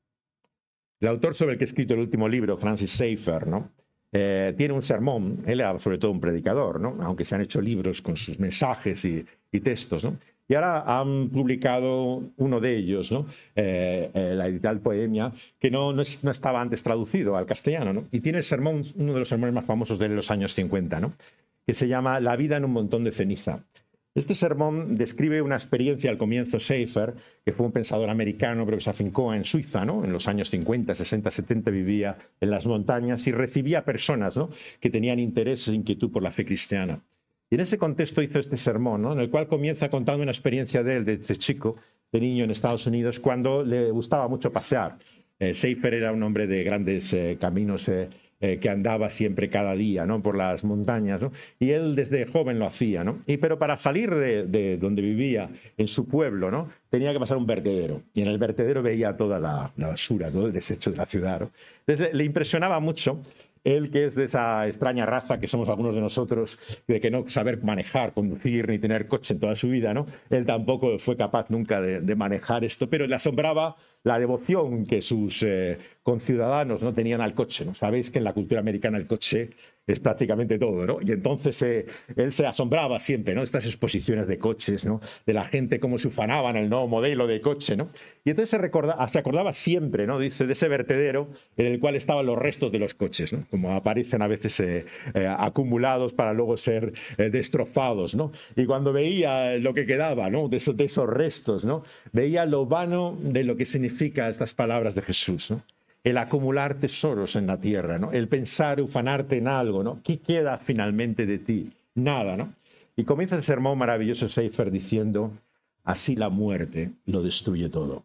El autor sobre el que he escrito el último libro, Francis Schaeffer, ¿no?, Eh, tiene un sermón. Él era sobre todo un predicador, ¿no?, aunque se han hecho libros con sus mensajes y, y textos, ¿no? Y ahora han publicado uno de ellos, ¿no?, eh, eh, la editorial Poemia, que no, no, es, no estaba antes traducido al castellano, ¿no? Y tiene el sermón, uno de los sermones más famosos de los años cincuenta, ¿no?, que se llama La vida en un montón de ceniza. Este sermón describe una experiencia al comienzo Schaeffer, que fue un pensador americano, pero que se afincó en Suiza, ¿no?, en los años cincuenta, sesenta, setenta, vivía en las montañas y recibía personas, ¿no?, que tenían interés e inquietud por la fe cristiana. Y en ese contexto hizo este sermón, ¿no?, en el cual comienza contando una experiencia de él, de, de chico, de niño en Estados Unidos, cuando le gustaba mucho pasear. Eh, Schaeffer era un hombre de grandes eh, caminos eh, Eh, que andaba siempre cada día, ¿no?, por las montañas, ¿no?, y él desde joven lo hacía, ¿no? Y, pero para salir de, de donde vivía, en su pueblo, ¿no?, tenía que pasar un vertedero, y en el vertedero veía toda la, la basura, todo el desecho de la ciudad, ¿no? Entonces le, le impresionaba mucho. Él, que es de esa extraña raza que somos algunos de nosotros, de que no saber manejar, conducir ni tener coche en toda su vida, ¿no?, él tampoco fue capaz nunca de, de manejar esto, pero le asombraba la devoción que sus eh, conciudadanos, ¿no?, tenían al coche, ¿no? Sabéis que en la cultura americana el coche es prácticamente todo, ¿no? Y entonces eh, él se asombraba siempre, ¿no?, estas exposiciones de coches, ¿no?, de la gente cómo se ufanaban el nuevo modelo de coche, ¿no? Y entonces se, recorda, se acordaba siempre, ¿no?, dice, de ese vertedero en el cual estaban los restos de los coches, ¿no?, como aparecen a veces eh, eh, acumulados para luego ser eh, destrozados, ¿no? Y cuando veía lo que quedaba, ¿no?, de esos, de esos restos, ¿no?, veía lo vano de lo que significa estas palabras de Jesús, ¿no?, el acumular tesoros en la tierra, ¿no?, el pensar, ufanarte en algo, ¿no? ¿Qué queda finalmente de ti? Nada, ¿no? Y comienza el sermón maravilloso Schaeffer diciendo, así la muerte lo destruye todo.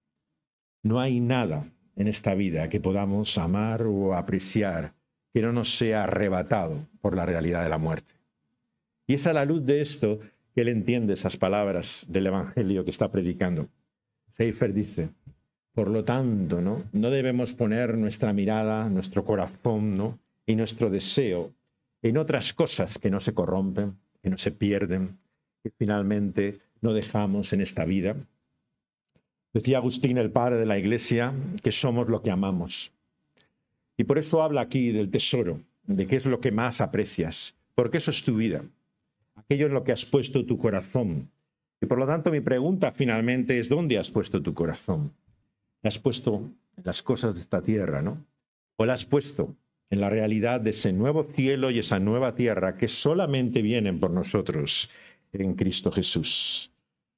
No hay nada en esta vida que podamos amar o apreciar que no nos sea arrebatado por la realidad de la muerte. Y es a la luz de esto que él entiende esas palabras del Evangelio que está predicando. Schaeffer dice, por lo tanto, ¿no?, no debemos poner nuestra mirada, nuestro corazón, ¿no?, y nuestro deseo en otras cosas que no se corrompen, que no se pierden, que finalmente no dejamos en esta vida. Decía Agustín, el padre de la Iglesia, que somos lo que amamos. Y por eso habla aquí del tesoro, de qué es lo que más aprecias, porque eso es tu vida. Aquello en lo que has puesto tu corazón. Y por lo tanto mi pregunta finalmente es, ¿dónde has puesto tu corazón? ¿La has puesto en las cosas de esta tierra, no? ¿O la has puesto en la realidad de ese nuevo cielo y esa nueva tierra que solamente vienen por nosotros en Cristo Jesús?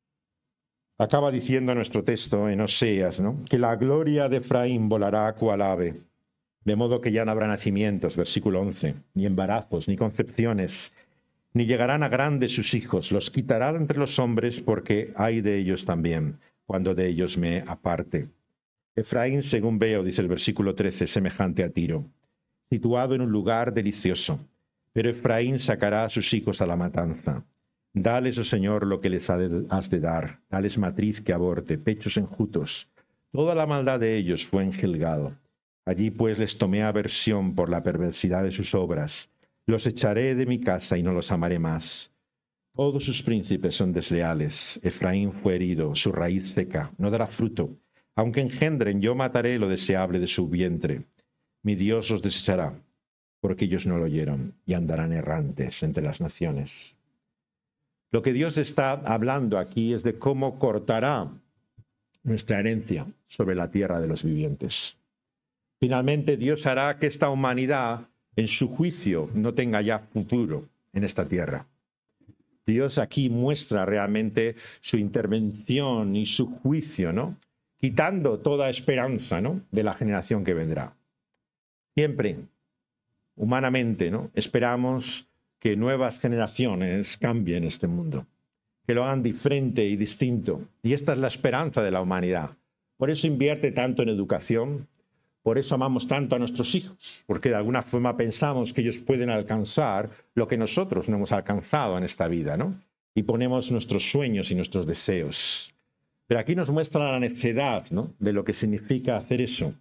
Acaba diciendo nuestro texto en Oseas, ¿no?, que la gloria de Efraín volará cual ave, de modo que ya no habrá nacimientos, versículo once, ni embarazos, ni concepciones, ni llegarán a grandes sus hijos, los quitará entre los hombres, porque hay de ellos también, cuando de ellos me aparte. Efraín, según veo, dice el versículo trece, semejante a Tiro, situado en un lugar delicioso, pero Efraín sacará a sus hijos a la matanza. Dales, oh Señor, lo que les has de dar, dales matriz que aborte, pechos enjutos. Toda la maldad de ellos fue en Gilgal. Allí pues les tomé aversión por la perversidad de sus obras. Los echaré de mi casa y no los amaré más. Todos sus príncipes son desleales. Efraín fue herido, su raíz seca, no dará fruto. Aunque engendren, yo mataré lo deseable de su vientre. Mi Dios los desechará, porque ellos no lo oyeron, y andarán errantes entre las naciones. Lo que Dios está hablando aquí es de cómo cortará nuestra herencia sobre la tierra de los vivientes. Finalmente, Dios hará que esta humanidad, en su juicio, no tenga ya futuro en esta tierra. Dios aquí muestra realmente su intervención y su juicio, ¿no?, quitando toda esperanza, ¿no?, de la generación que vendrá. Siempre, humanamente, ¿no?, esperamos que nuevas generaciones cambien este mundo, que lo hagan diferente y distinto. Y esta es la esperanza de la humanidad. Por eso invierte tanto en educación, por eso amamos tanto a nuestros hijos, porque de alguna forma pensamos que ellos pueden alcanzar lo que nosotros no hemos alcanzado en esta vida, ¿no? Y ponemos nuestros sueños y nuestros deseos. Pero aquí nos muestra la necedad, ¿no?, de lo que significa hacer eso,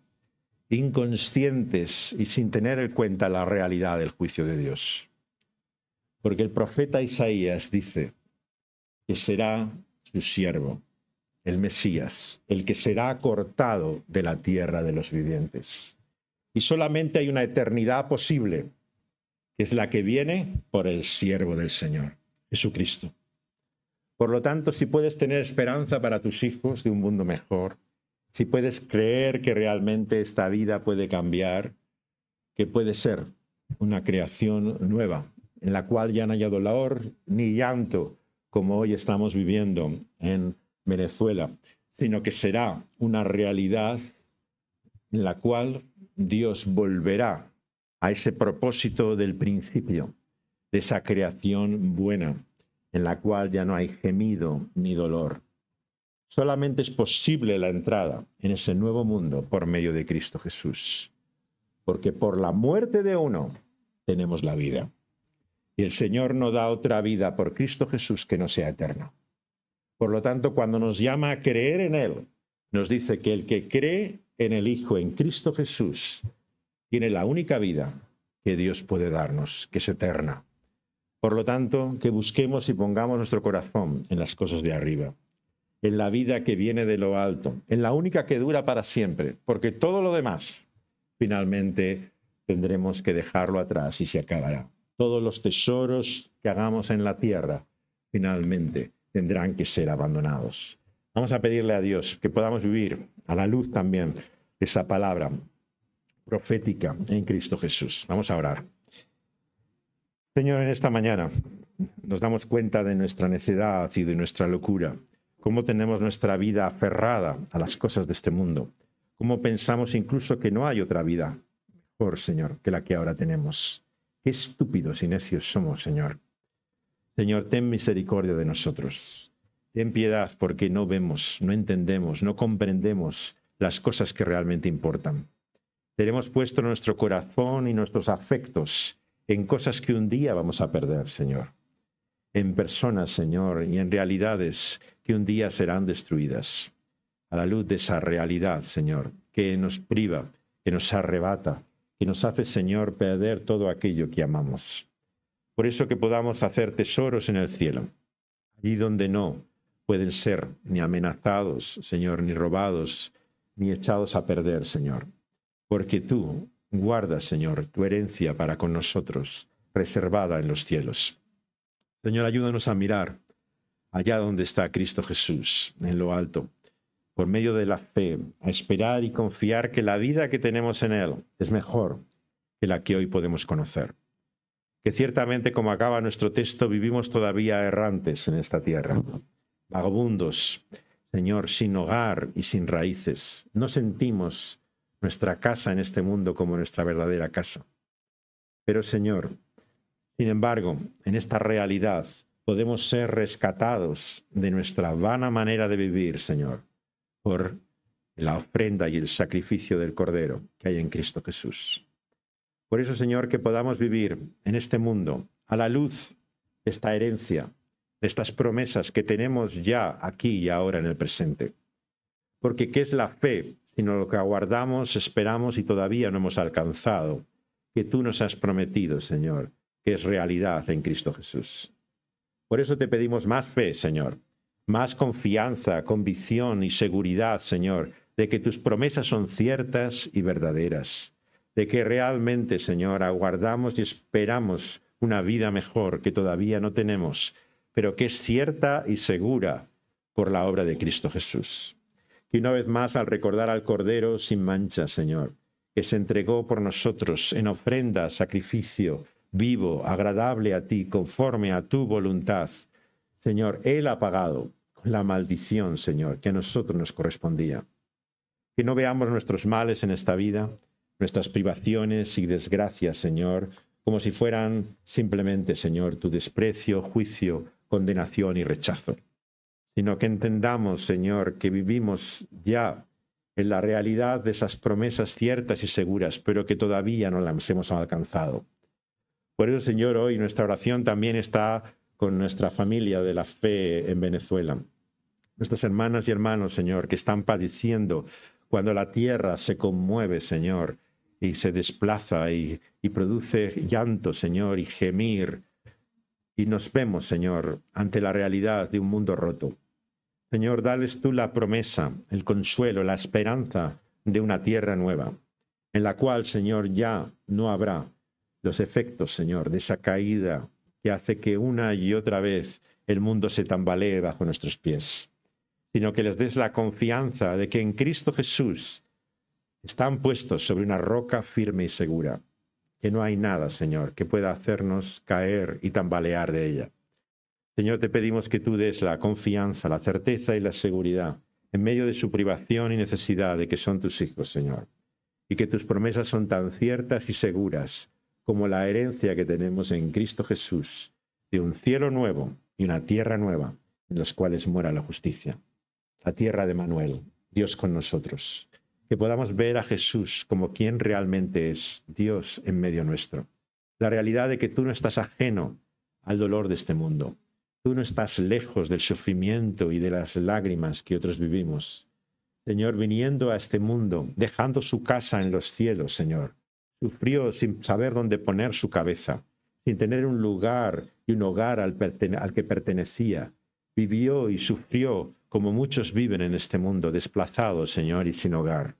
inconscientes y sin tener en cuenta la realidad del juicio de Dios. Porque el profeta Isaías dice que será su siervo, el Mesías, el que será cortado de la tierra de los vivientes. Y solamente hay una eternidad posible, que es la que viene por el siervo del Señor, Jesucristo. Por lo tanto, si puedes tener esperanza para tus hijos de un mundo mejor, si puedes creer que realmente esta vida puede cambiar, que puede ser una creación nueva, en la cual ya no haya dolor ni llanto, como hoy estamos viviendo en Venezuela, sino que será una realidad en la cual Dios volverá a ese propósito del principio, de esa creación buena, en la cual ya no hay gemido ni dolor. Solamente es posible la entrada en ese nuevo mundo por medio de Cristo Jesús, porque por la muerte de uno tenemos la vida. Y el Señor no da otra vida por Cristo Jesús que no sea eterna. Por lo tanto, cuando nos llama a creer en Él, nos dice que el que cree en el Hijo, en Cristo Jesús, tiene la única vida que Dios puede darnos, que es eterna. Por lo tanto, que busquemos y pongamos nuestro corazón en las cosas de arriba, en la vida que viene de lo alto, en la única que dura para siempre, porque todo lo demás, finalmente, tendremos que dejarlo atrás y se acabará. Todos los tesoros que hagamos en la tierra, finalmente, tendrán que ser abandonados. Vamos a pedirle a Dios que podamos vivir a la luz también de esa palabra profética en Cristo Jesús. Vamos a orar. Señor, en esta mañana nos damos cuenta de nuestra necedad y de nuestra locura, cómo tenemos nuestra vida aferrada a las cosas de este mundo, cómo pensamos incluso que no hay otra vida mejor, Señor, que la que ahora tenemos. Qué estúpidos y necios somos, Señor. Señor, ten misericordia de nosotros. Ten piedad porque no vemos, no entendemos, no comprendemos las cosas que realmente importan. Tenemos puesto nuestro corazón y nuestros afectos en cosas que un día vamos a perder, Señor. En personas, Señor, y en realidades que un día serán destruidas. A la luz de esa realidad, Señor, que nos priva, que nos arrebata, que nos hace, Señor, perder todo aquello que amamos. Por eso que podamos hacer tesoros en el cielo. allí donde no pueden ser ni amenazados, Señor, ni robados, ni echados a perder, Señor. Porque tú guardas, Señor, tu herencia para con nosotros, reservada en los cielos. Señor, ayúdanos a mirar allá donde está Cristo Jesús, en lo alto, por medio de la fe, a esperar y confiar que la vida que tenemos en Él es mejor que la que hoy podemos conocer. Que ciertamente, como acaba nuestro texto, vivimos todavía errantes en esta tierra, vagabundos, Señor, sin hogar y sin raíces. No sentimos nuestra casa en este mundo como nuestra verdadera casa. Pero, Señor, sin embargo, en esta realidad podemos ser rescatados de nuestra vana manera de vivir, Señor, por la ofrenda y el sacrificio del Cordero que hay en Cristo Jesús. Por eso, Señor, que podamos vivir en este mundo a la luz de esta herencia, de estas promesas que tenemos ya aquí y ahora en el presente. Porque ¿qué es la fe? Sino lo que aguardamos, esperamos y todavía no hemos alcanzado, que tú nos has prometido, Señor, que es realidad en Cristo Jesús. Por eso te pedimos más fe, Señor, más confianza, convicción y seguridad, Señor, de que tus promesas son ciertas y verdaderas, de que realmente, Señor, aguardamos y esperamos una vida mejor que todavía no tenemos, pero que es cierta y segura por la obra de Cristo Jesús. Y una vez más, al recordar al Cordero sin mancha, Señor, que se entregó por nosotros en ofrenda, sacrificio, vivo, agradable a ti, conforme a tu voluntad, Señor, Él ha pagado la maldición, Señor, que a nosotros nos correspondía. Que no veamos nuestros males en esta vida, nuestras privaciones y desgracias, Señor, como si fueran simplemente, Señor, tu desprecio, juicio, condenación y rechazo, sino que entendamos, Señor, que vivimos ya en la realidad de esas promesas ciertas y seguras, pero que todavía no las hemos alcanzado. Por eso, Señor, hoy nuestra oración también está con nuestra familia de la fe en Venezuela. Nuestras hermanas y hermanos, Señor, que están padeciendo cuando la tierra se conmueve, Señor, y se desplaza y, y produce llanto, Señor, y gemir. Y nos vemos, Señor, ante la realidad de un mundo roto. Señor, dales tú la promesa, el consuelo, la esperanza de una tierra nueva, en la cual, Señor, ya no habrá los efectos, Señor, de esa caída que hace que una y otra vez el mundo se tambalee bajo nuestros pies, sino que les des la confianza de que en Cristo Jesús están puestos sobre una roca firme y segura, que no hay nada, Señor, que pueda hacernos caer y tambalear de ella. Señor, te pedimos que tú des la confianza, la certeza y la seguridad en medio de su privación y necesidad de que son tus hijos, Señor, y que tus promesas son tan ciertas y seguras como la herencia que tenemos en Cristo Jesús, de un cielo nuevo y una tierra nueva en los cuales mora la justicia. La tierra de Manuel, Dios con nosotros. Que podamos ver a Jesús como quien realmente es, Dios en medio nuestro. La realidad de que tú no estás ajeno al dolor de este mundo. Tú no estás lejos del sufrimiento y de las lágrimas que otros vivimos. Señor, viniendo a este mundo, dejando su casa en los cielos, Señor, sufrió sin saber dónde poner su cabeza, sin tener un lugar y un hogar al, al que pertenecía. Vivió y sufrió como muchos viven en este mundo, desplazados, Señor, y sin hogar.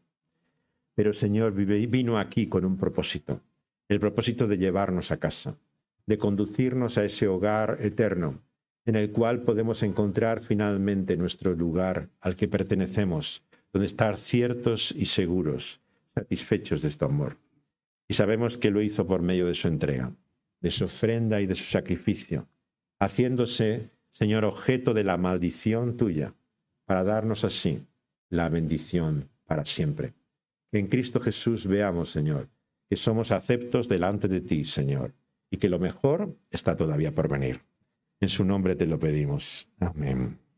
Pero, Señor, vino aquí con un propósito, el propósito de llevarnos a casa, de conducirnos a ese hogar eterno, en el cual podemos encontrar finalmente nuestro lugar al que pertenecemos, donde estar ciertos y seguros, satisfechos de este amor. Y sabemos que lo hizo por medio de su entrega, de su ofrenda y de su sacrificio, haciéndose, Señor, objeto de la maldición tuya, para darnos así la bendición para siempre. Que en Cristo Jesús veamos, Señor, que somos aceptos delante de ti, Señor, y que lo mejor está todavía por venir. En su nombre te lo pedimos. Amén.